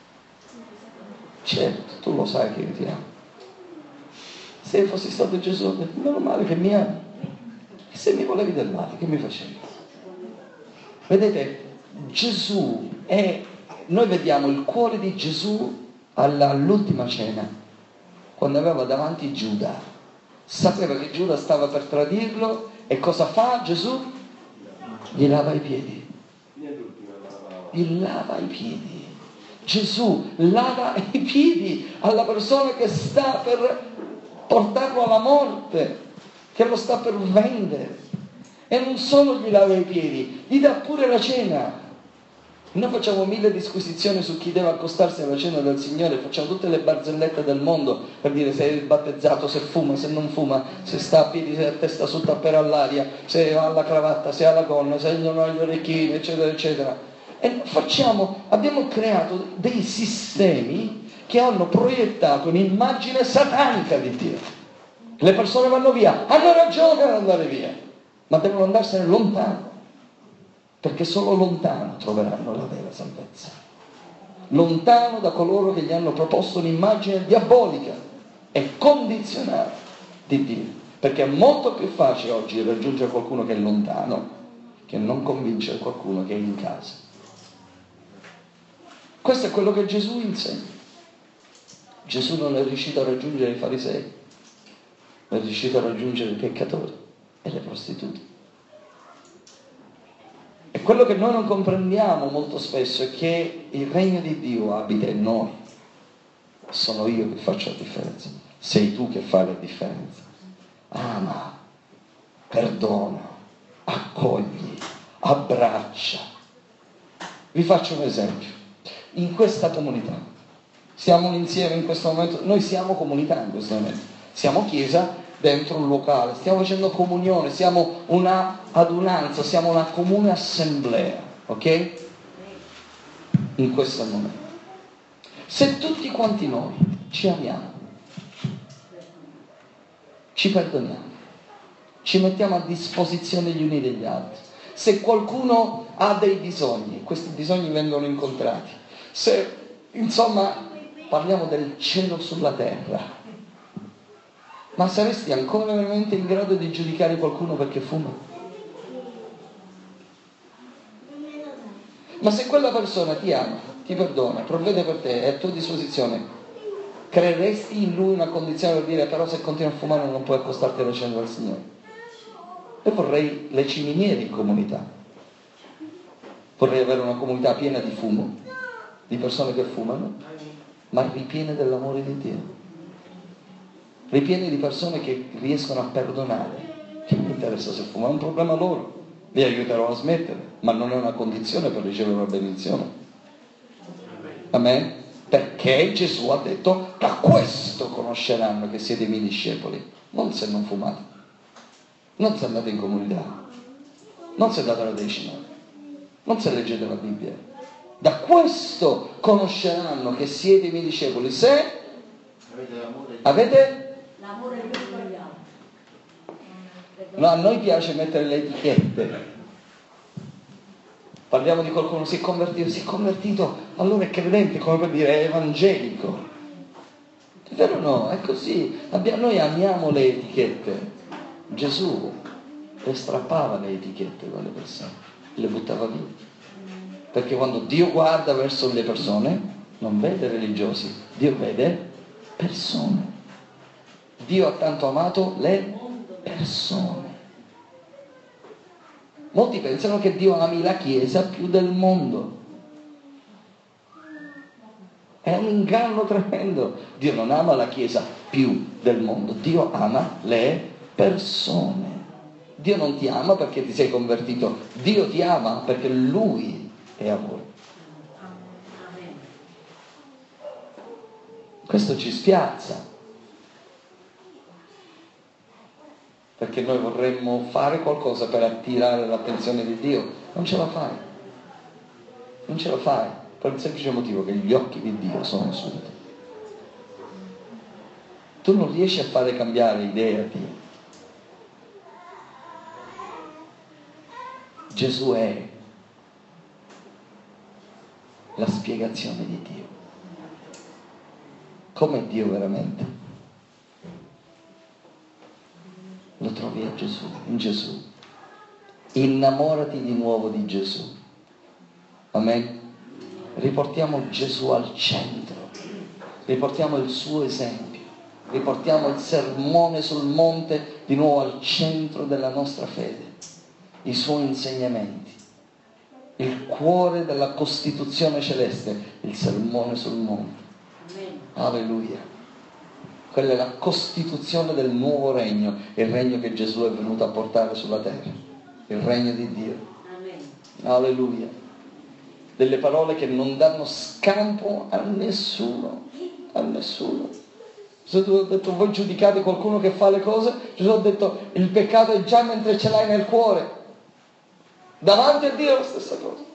certo, tu lo sai che io ti amo. Se fossi stato Gesù, meno male che mi ami. E se mi volevi del male, che mi facevi? Vedete, Gesù è... Noi vediamo il cuore di Gesù all'ultima cena, quando aveva davanti Giuda. Sapeva che Giuda stava per tradirlo e cosa fa Gesù? Gli lava i piedi. Gli lava i piedi. Gesù lava i piedi alla persona che sta per portarlo alla morte, che lo sta per vendere. E non solo gli lava i piedi, gli dà pure la cena. Noi facciamo 1000 disquisizioni su chi deve accostarsi alla cena del Signore, facciamo tutte le barzellette del mondo per dire se è battezzato, se fuma, se non fuma, se sta a piedi, se ha testa su tappera all'aria, se ha la cravatta, se ha la gonna, se non ha gli orecchini, eccetera, eccetera. E abbiamo creato dei sistemi che hanno proiettato un'immagine satanica di Dio. Le persone vanno via, hanno ragione ad andare via, ma devono andarsene lontano, perché solo lontano troveranno la vera salvezza. Lontano da coloro che gli hanno proposto un'immagine diabolica e condizionata di Dio. Perché è molto più facile oggi raggiungere qualcuno che è lontano che non convincere qualcuno che è in casa. Questo è quello che Gesù insegna. Gesù non è riuscito a raggiungere i farisei, è riuscito a raggiungere i peccatori e le prostitute. E quello che noi non comprendiamo molto spesso è che il regno di Dio abita in noi. Sono io che faccio la differenza, sei tu che fai la differenza. Ama, perdona, accogli, abbraccia. Vi faccio un esempio. In questa comunità, siamo insieme in questo momento, noi siamo comunità in questo momento, siamo chiesa dentro un locale, stiamo facendo comunione, siamo una adunanza, siamo una comune assemblea, ok? In questo momento. Se tutti quanti noi ci amiamo, ci perdoniamo, ci mettiamo a disposizione gli uni degli altri, se qualcuno ha dei bisogni, questi bisogni vengono incontrati, se, insomma, parliamo del cielo sulla terra, ma saresti ancora veramente in grado di giudicare qualcuno perché fuma? Ma se quella persona ti ama, ti perdona, provvede per te, è a tua disposizione, creeresti in lui una condizione per dire però se continui a fumare non puoi accostarti alla cena del Signore? Io vorrei le ciminiere in comunità, vorrei avere una comunità piena di fumo, di persone che fumano, ma ripiene dell'amore di Dio, ripiene di persone che riescono a perdonare. Che mi interessa se fumano, è un problema loro, li aiuterò a smettere, ma non è una condizione per ricevere una benedizione. Amen? Perché Gesù ha detto: da questo conosceranno che siete i miei discepoli, non se non fumate, non se andate in comunità, non se date la decima, non se leggete la Bibbia. Da questo conosceranno che siete i miei discepoli, se avete l'amore più sbagliato. No, a noi piace mettere le etichette. Parliamo di qualcuno, si è convertito, allora è credente, come per dire è evangelico. È vero o no? È così. Noi amiamo le etichette. Gesù le strappava le etichette dalle persone, le buttava via. Perché quando Dio guarda verso le persone, non vede religiosi, Dio vede persone. Dio ha tanto amato le persone. Molti pensano che Dio ami la Chiesa più del mondo. È un inganno tremendo. Dio non ama la Chiesa più del mondo, Dio ama le persone. Dio non ti ama perché ti sei convertito, Dio ti ama perché Lui è amore. Questo ci spiazza, perché noi vorremmo fare qualcosa per attirare l'attenzione di Dio. Non ce la fai, non ce la fai, per il semplice motivo che gli occhi di Dio sono su di te. Tu non riesci a fare cambiare idea a Dio. Gesù è la spiegazione di Dio. Com'è Dio veramente? Lo trovi a Gesù, in Gesù. Innamorati di nuovo di Gesù. Amen. Riportiamo Gesù al centro, riportiamo il suo esempio, riportiamo il sermone sul monte di nuovo al centro della nostra fede, i suoi insegnamenti, il cuore della Costituzione celeste, il sermone sul monte. Alleluia. Quella è la costituzione del nuovo regno, il regno che Gesù è venuto a portare sulla terra, il regno di Dio. Alleluia. Delle parole che non danno scampo a nessuno, a nessuno. Gesù ha detto: voi giudicate qualcuno che fa le cose. Gesù ha detto: il peccato è già mentre ce l'hai nel cuore. Davanti a Dio è la stessa cosa.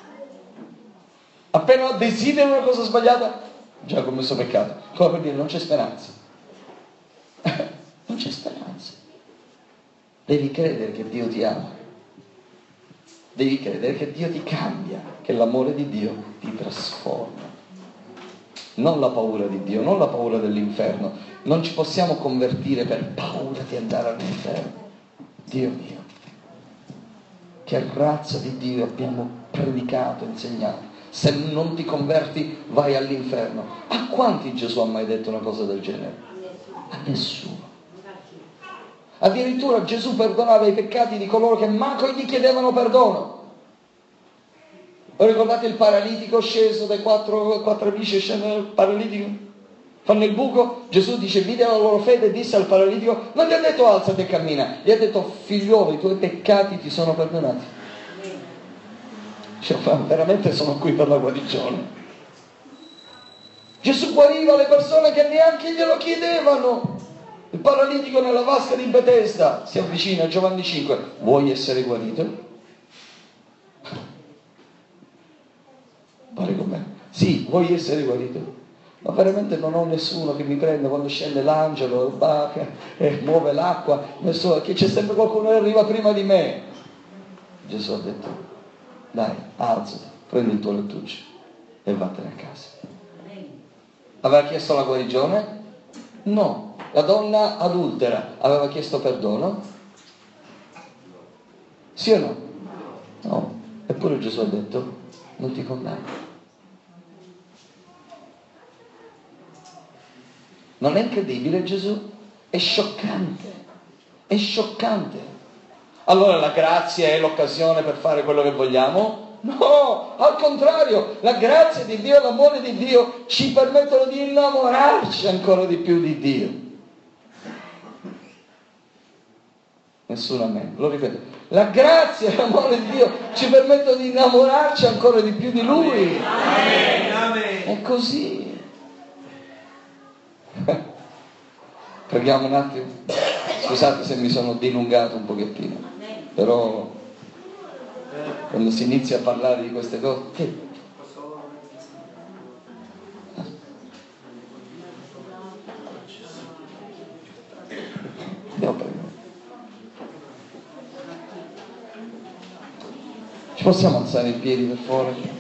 Appena desideri una cosa sbagliata, già ha commesso peccato. Come per dire, non c'è speranza. Non c'è speranza. Devi credere che Dio ti ama. Devi credere che Dio ti cambia, che l'amore di Dio ti trasforma. Non la paura di Dio, non la paura dell'inferno. Non ci possiamo convertire per paura di andare all'inferno. Dio mio, che razza di Dio abbiamo predicato, insegnato. Se non ti converti vai all'inferno. A quanti Gesù ha mai detto una cosa del genere? A nessuno. Addirittura Gesù perdonava i peccati di coloro che manco gli chiedevano perdono. Voi ricordate il paralitico sceso dai quattro amici, scende il paralitico? Fanno il buco, Gesù dice: vide la loro fede e disse al paralitico: non gli ha detto alzati e cammina, gli ha detto: figliolo, i tuoi peccati ti sono perdonati. Cioè, veramente sono qui per la guarigione. Gesù guariva le persone che neanche glielo chiedevano. Il paralitico nella vasca di Betesda si avvicina a Giovanni 5: vuoi essere guarito? Pare con me. Sì, vuoi essere guarito? Ma veramente non ho nessuno che mi prende quando scende l'angelo e muove l'acqua, nessuno, che c'è sempre qualcuno che arriva prima di me. Gesù ha detto: dai, alzati, prendi il tuo lettuccio e vattene a casa. Aveva chiesto la guarigione? No. La donna adultera aveva chiesto perdono? Sì o no? No. Eppure Gesù ha detto: non ti condanno. Non è incredibile Gesù? È scioccante. È scioccante. Allora la grazia è l'occasione per fare quello che vogliamo? No, al contrario, la grazia di Dio, l'amore di Dio ci permettono di innamorarci ancora di più di Dio. Nessuno amen. Lo ripeto. La grazia e l'amore di Dio ci permettono di innamorarci ancora di più di Lui. Amen. È così. Preghiamo un attimo. Scusate se mi sono dilungato un pochettino, però quando si inizia a parlare di queste cose... Sì. Andiamo, prego. Ci possiamo alzare in piedi per favore?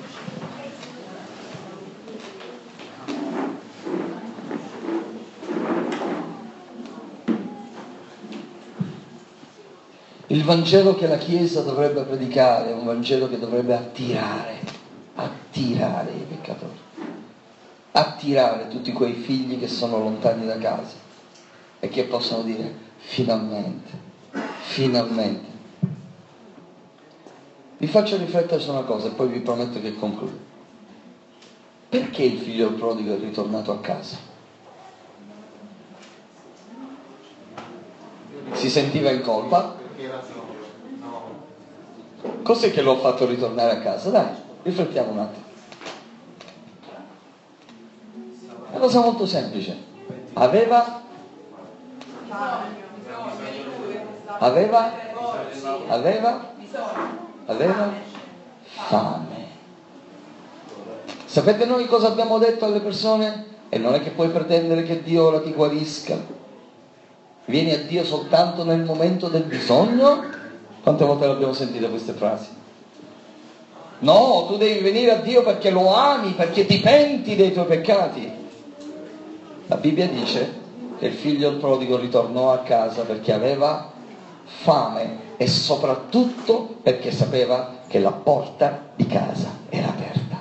Il Vangelo che la Chiesa dovrebbe predicare è un Vangelo che dovrebbe attirare i peccatori, attirare tutti quei figli che sono lontani da casa e che possono dire: finalmente, finalmente. Vi faccio riflettere su una cosa e poi vi prometto che concludo. Perché il figlio prodigo è ritornato a casa? Si sentiva in colpa? Cos'è che l'ho fatto ritornare a casa? Dai, riflettiamo un attimo. È una cosa molto semplice. Aveva fame. Sapete noi cosa abbiamo detto alle persone? E non è che puoi pretendere che Dio ora ti guarisca. Vieni a Dio soltanto nel momento del bisogno? Quante volte l'abbiamo sentita queste frasi? No, tu devi venire a Dio perché lo ami, perché ti penti dei tuoi peccati. La Bibbia dice che il figlio prodigo ritornò a casa perché aveva fame e soprattutto perché sapeva che la porta di casa era aperta.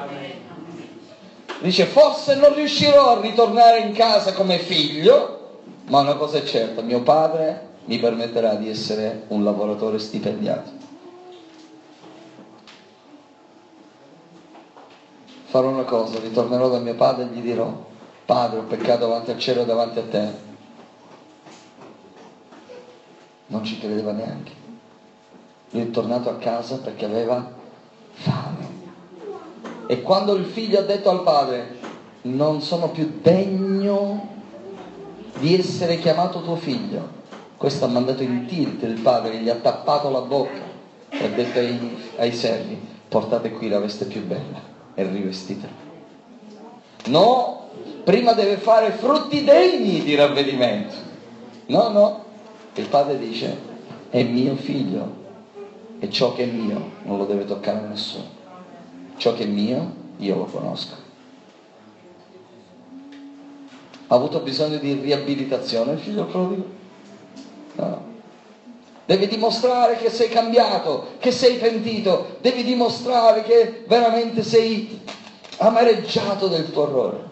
Dice, forse non riuscirò a ritornare in casa come figlio, ma una cosa è certa, mio padre mi permetterà di essere un lavoratore stipendiato. Farò una cosa, ritornerò da mio padre e gli dirò, Padre, ho peccato davanti al cielo e davanti a te. Non ci credeva neanche. Lui è tornato a casa perché aveva fame. E quando il figlio ha detto al padre, non sono più degno di essere chiamato tuo figlio, questo ha mandato in tilt il padre, gli ha tappato la bocca e ha detto ai servi, portate qui la veste più bella e rivestitela. No, prima deve fare frutti degni di ravvedimento. No, il padre dice, è mio figlio e ciò che è mio non lo deve toccare a nessuno. Ciò che è mio, io lo conosco. Ha avuto bisogno di riabilitazione il figlio prodigo? No. Devi dimostrare che sei cambiato, che sei pentito, devi dimostrare che veramente sei amareggiato del tuo errore.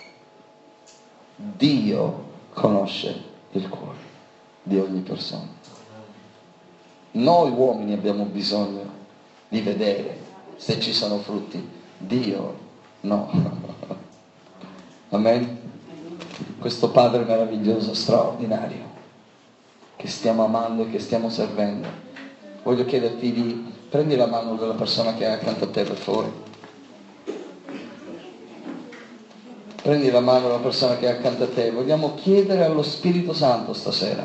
Dio conosce il cuore di ogni persona. Noi uomini abbiamo bisogno di vedere se ci sono frutti. Dio no. Amen. Questo Padre meraviglioso, straordinario, che stiamo amando e che stiamo servendo. Voglio chiederti di prendi la mano della persona che è accanto a te, per favore. Prendi la mano della persona che è accanto a te. Vogliamo chiedere allo Spirito Santo stasera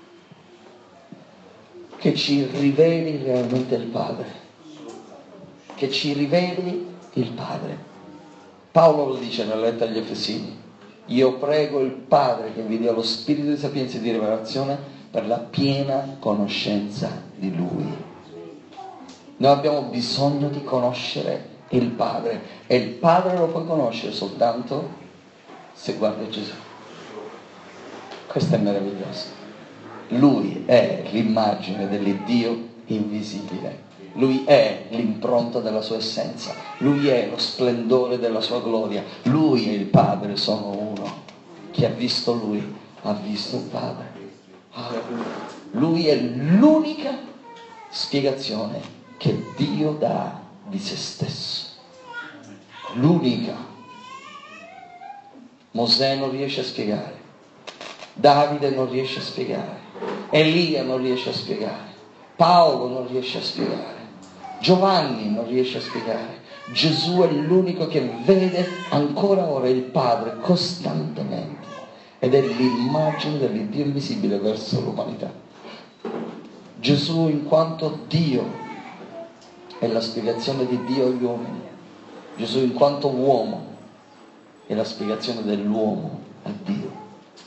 che ci riveli realmente il Padre. Che ci riveli il Padre. Paolo lo dice nella lettera agli Efesini. Io prego il Padre che vi dia lo spirito di sapienza e di rivelazione per la piena conoscenza di Lui. Noi abbiamo bisogno di conoscere il Padre e il Padre lo puoi conoscere soltanto se guardi Gesù. Questo è meraviglioso. Lui è l'immagine dell'Iddio invisibile. Lui è l'impronta della sua essenza. Lui è lo splendore della sua gloria. Lui e il Padre sono uno. Chi ha visto Lui ha visto il Padre. Alleluia. Lui è l'unica spiegazione che Dio dà di se stesso. L'unica. Mosè non riesce a spiegare. Davide non riesce a spiegare. Elia non riesce a spiegare. Paolo non riesce a spiegare. Giovanni non riesce a spiegare. Gesù è l'unico che vede ancora ora il Padre costantemente ed è l'immagine dell'Iddio invisibile verso l'umanità. Gesù in quanto Dio è la spiegazione di Dio agli uomini. Gesù in quanto uomo è la spiegazione dell'uomo a Dio.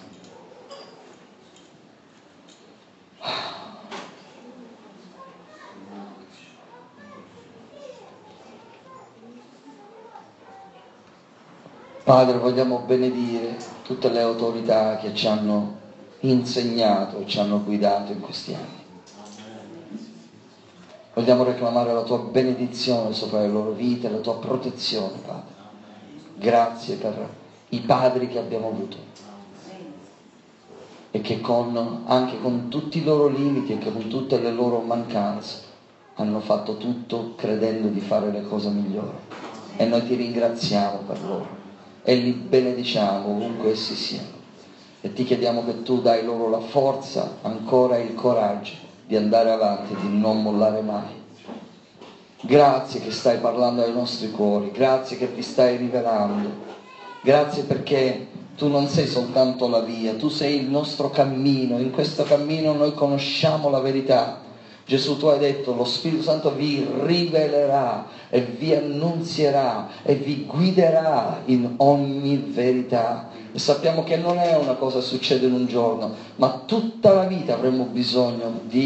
Padre, vogliamo benedire tutte le autorità che ci hanno insegnato e ci hanno guidato in questi anni. Vogliamo reclamare la tua benedizione sopra le loro vite, la tua protezione, Padre. Grazie per i padri che abbiamo avuto e che anche con tutti i loro limiti e con tutte le loro mancanze hanno fatto tutto credendo di fare le cose migliori. E noi ti ringraziamo per loro e li benediciamo ovunque essi siano. E ti chiediamo che tu dai loro la forza, ancora il coraggio di andare avanti, di non mollare mai. Grazie che stai parlando ai nostri cuori, grazie che ti stai rivelando, grazie perché tu non sei soltanto la via, tu sei il nostro cammino, in questo cammino noi conosciamo la verità. Gesù, tu hai detto, lo Spirito Santo vi rivelerà e vi annunzierà e vi guiderà in ogni verità. E sappiamo che non è una cosa che succede in un giorno, ma tutta la vita avremo bisogno di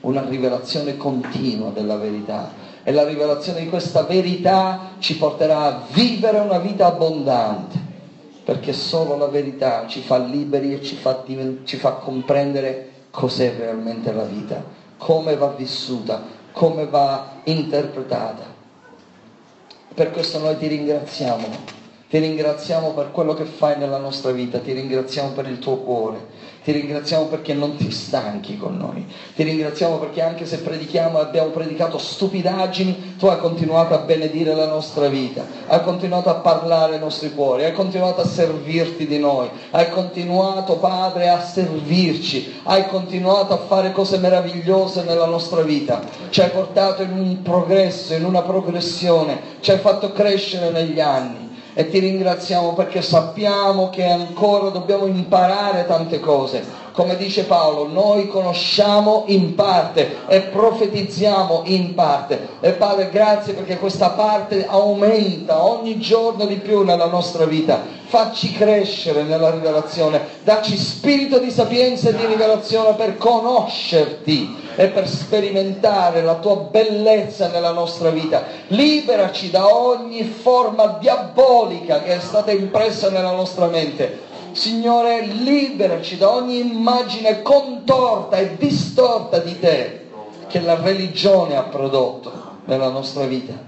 una rivelazione continua della verità. E la rivelazione di questa verità ci porterà a vivere una vita abbondante, perché solo la verità ci fa liberi e ci fa comprendere cos'è realmente la vita, come va vissuta, come va interpretata. Per questo noi ti ringraziamo per quello che fai nella nostra vita, ti ringraziamo per il tuo cuore, ti ringraziamo perché non ti stanchi con noi, ti ringraziamo perché anche se predichiamo e abbiamo predicato stupidaggini, tu hai continuato a benedire la nostra vita, hai continuato a parlare ai nostri cuori, hai continuato a servirti di noi, hai continuato, Padre, a servirci, hai continuato a fare cose meravigliose nella nostra vita, ci hai portato in un progresso, in una progressione, ci hai fatto crescere negli anni. E ti ringraziamo perché sappiamo che ancora dobbiamo imparare tante cose. Come dice Paolo, noi conosciamo in parte e profetizziamo in parte. E Padre, grazie perché questa parte aumenta ogni giorno di più nella nostra vita. Facci crescere nella rivelazione, dacci spirito di sapienza e di rivelazione per conoscerti e per sperimentare la tua bellezza nella nostra vita. Liberaci da ogni forma diabolica che è stata impressa nella nostra mente. Signore, liberaci da ogni immagine contorta e distorta di te che la religione ha prodotto nella nostra vita.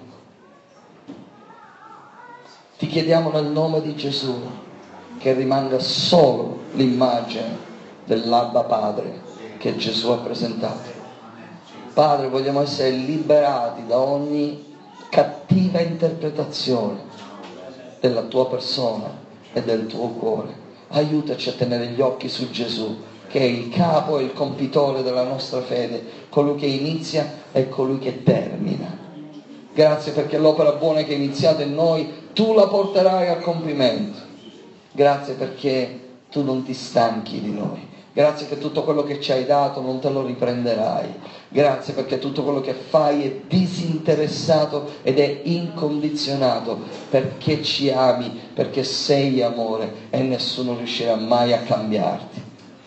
Ti chiediamo nel nome di Gesù che rimanga solo l'immagine dell'Abba Padre che Gesù ha presentato. Padre, vogliamo essere liberati da ogni cattiva interpretazione della tua persona e del tuo cuore. Aiutaci a tenere gli occhi su Gesù, che è il capo e il compitore della nostra fede, colui che inizia e colui che termina. Grazie perché l'opera buona che hai iniziato in noi, tu la porterai a compimento. Grazie perché tu non ti stanchi di noi. Grazie che tutto quello che ci hai dato non te lo riprenderai. Grazie perché tutto quello che fai è disinteressato ed è incondizionato, perché ci ami, perché sei amore e nessuno riuscirà mai a cambiarti.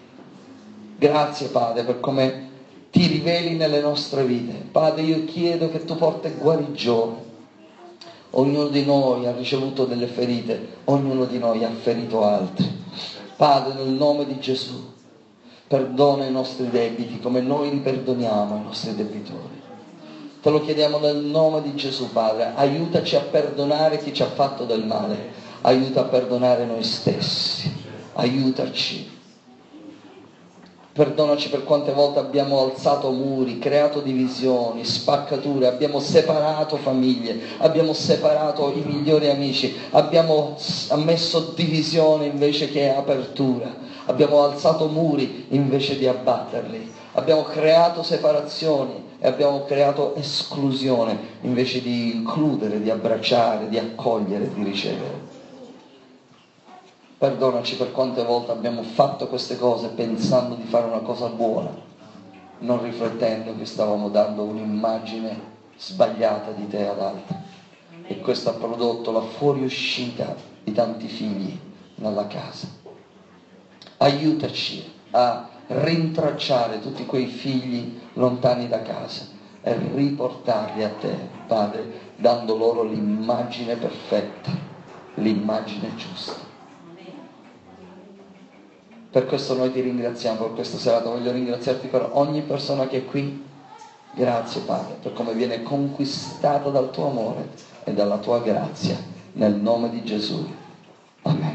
Grazie Padre per come ti riveli nelle nostre vite. Padre, io chiedo che tu porti guarigione. Ognuno di noi ha ricevuto delle ferite, ognuno di noi ha ferito altri. Padre, nel nome di Gesù, perdona i nostri debiti come noi li perdoniamo ai nostri debitori. Te lo chiediamo nel nome di Gesù, Padre. Aiutaci a perdonare chi ci ha fatto del male. Aiuta a perdonare noi stessi. Aiutaci. Perdonaci per quante volte abbiamo alzato muri, creato divisioni, spaccature, abbiamo separato famiglie, abbiamo separato i migliori amici, abbiamo ammesso divisione invece che apertura, abbiamo alzato muri invece di abbatterli, abbiamo creato separazioni e abbiamo creato esclusione invece di includere, di abbracciare, di accogliere, di ricevere. Perdonaci per quante volte abbiamo fatto queste cose pensando di fare una cosa buona, non riflettendo che stavamo dando un'immagine sbagliata di te ad altri. E questo ha prodotto la fuoriuscita di tanti figli nella casa. Aiutaci a rintracciare tutti quei figli lontani da casa e riportarli a te, Padre, dando loro l'immagine perfetta, l'immagine giusta. Per questo noi ti ringraziamo per questa serata. Voglio ringraziarti per ogni persona che è qui. Grazie Padre per come viene conquistata dal tuo amore e dalla tua grazia, nel nome di Gesù. Amen.